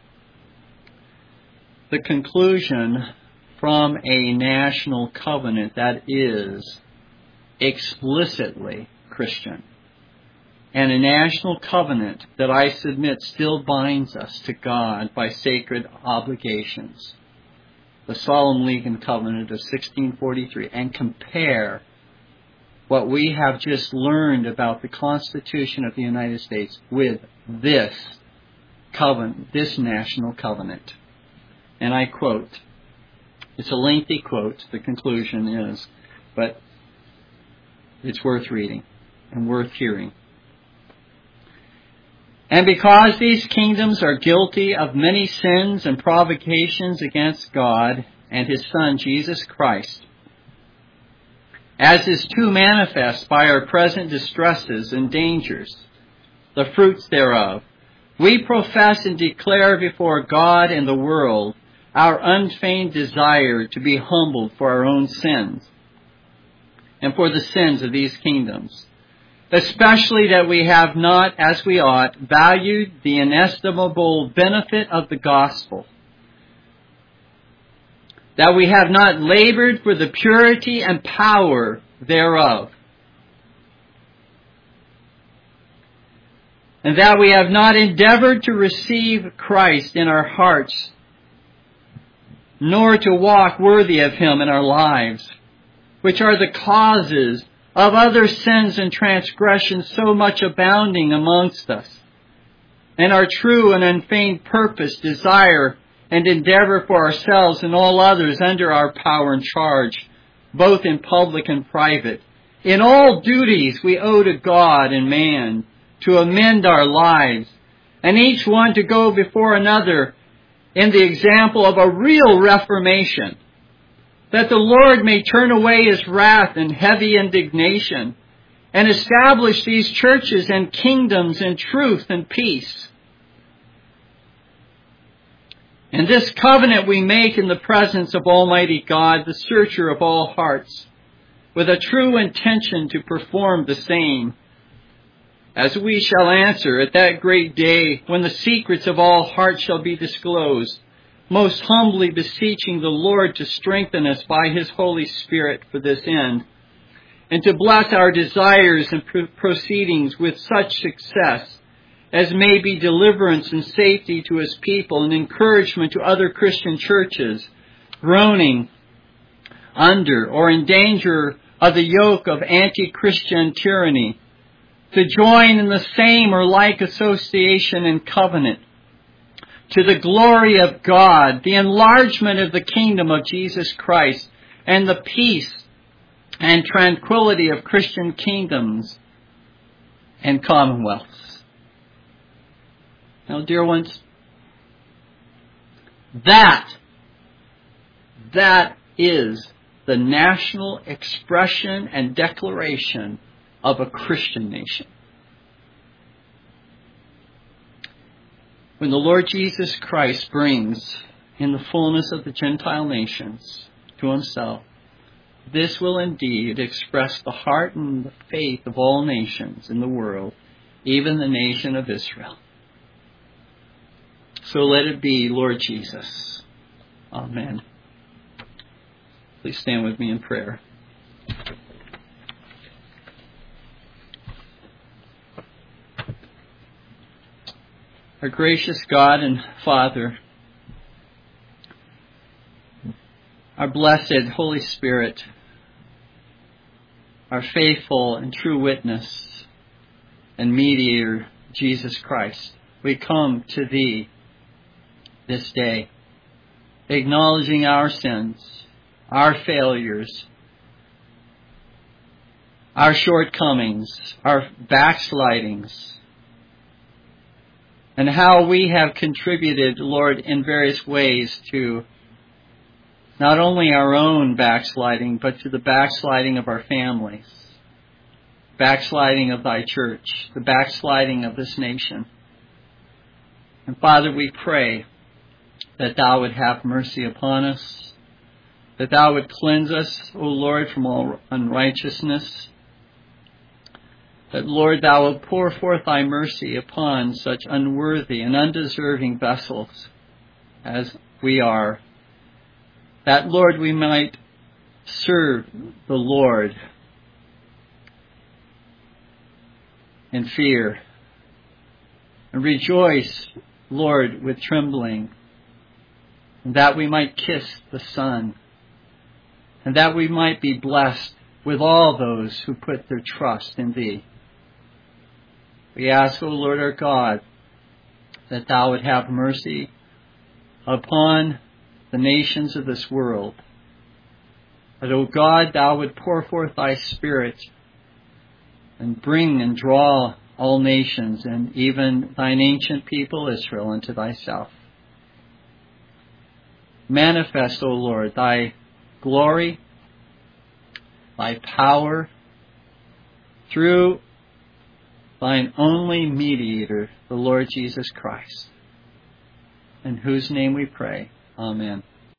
the conclusion from a national covenant that is explicitly Christian, and a national covenant that I submit still binds us to God by sacred obligations, the Solemn League and Covenant of sixteen forty-three, and compare what we have just learned about the Constitution of the United States with this covenant, this national covenant. And I quote, it's a lengthy quote, the conclusion is, but it's worth reading and worth hearing. And because these kingdoms are guilty of many sins and provocations against God and His Son, Jesus Christ, as is too manifest by our present distresses and dangers, the fruits thereof, we profess and declare before God and the world our unfeigned desire to be humbled for our own sins and for the sins of these kingdoms, especially that we have not, as we ought, valued the inestimable benefit of the gospel, that we have not labored for the purity and power thereof, and that we have not endeavored to receive Christ in our hearts nor to walk worthy of him in our lives, which are the causes of other sins and transgressions so much abounding amongst us, and our true and unfeigned purpose, desire, and endeavor for ourselves and all others under our power and charge, both in public and private. In all duties we owe to God and man to amend our lives, and each one to go before another in the example of a real reformation, that the Lord may turn away his wrath and heavy indignation, and establish these churches and kingdoms in truth and peace. And this covenant we make in the presence of Almighty God, the searcher of all hearts, with a true intention to perform the same, as we shall answer at that great day when the secrets of all hearts shall be disclosed, most humbly beseeching the Lord to strengthen us by his Holy Spirit for this end, and to bless our desires and proceedings with such success as may be deliverance and safety to his people and encouragement to other Christian churches, groaning under or in danger of the yoke of anti-Christian tyranny, to join in the same or like association and covenant, to the glory of God, the enlargement of the kingdom of Jesus Christ, and the peace and tranquility of Christian kingdoms and commonwealths. Now, dear ones, that, that is the national expression and declaration of a Christian nation. When the Lord Jesus Christ brings in the fullness of the Gentile nations to himself, this will indeed express the heart and the faith of all nations in the world, even the nation of Israel. So let it be, Lord Jesus. Amen. Please stand with me in prayer. Our gracious God and Father, our blessed Holy Spirit, our faithful and true witness and mediator, Jesus Christ, we come to Thee this day, acknowledging our sins, our failures, our shortcomings, our backslidings, and how we have contributed, Lord, in various ways to not only our own backsliding, but to the backsliding of our families, backsliding of Thy church, the backsliding of this nation. And Father, we pray that Thou would have mercy upon us, that Thou would cleanse us, O Lord, from all unrighteousness, that, Lord, Thou wilt pour forth Thy mercy upon such unworthy and undeserving vessels as we are, that, Lord, we might serve the Lord in fear and rejoice, Lord, with trembling, and that we might kiss the Son, and that we might be blessed with all those who put their trust in Thee. We ask, O Lord our God, that Thou would have mercy upon the nations of this world, that, O God, Thou would pour forth Thy Spirit and bring and draw all nations and even Thine ancient people Israel unto Thyself. Manifest, O Lord, Thy glory, Thy power through Thine only mediator, the Lord Jesus Christ, in whose name we pray. Amen.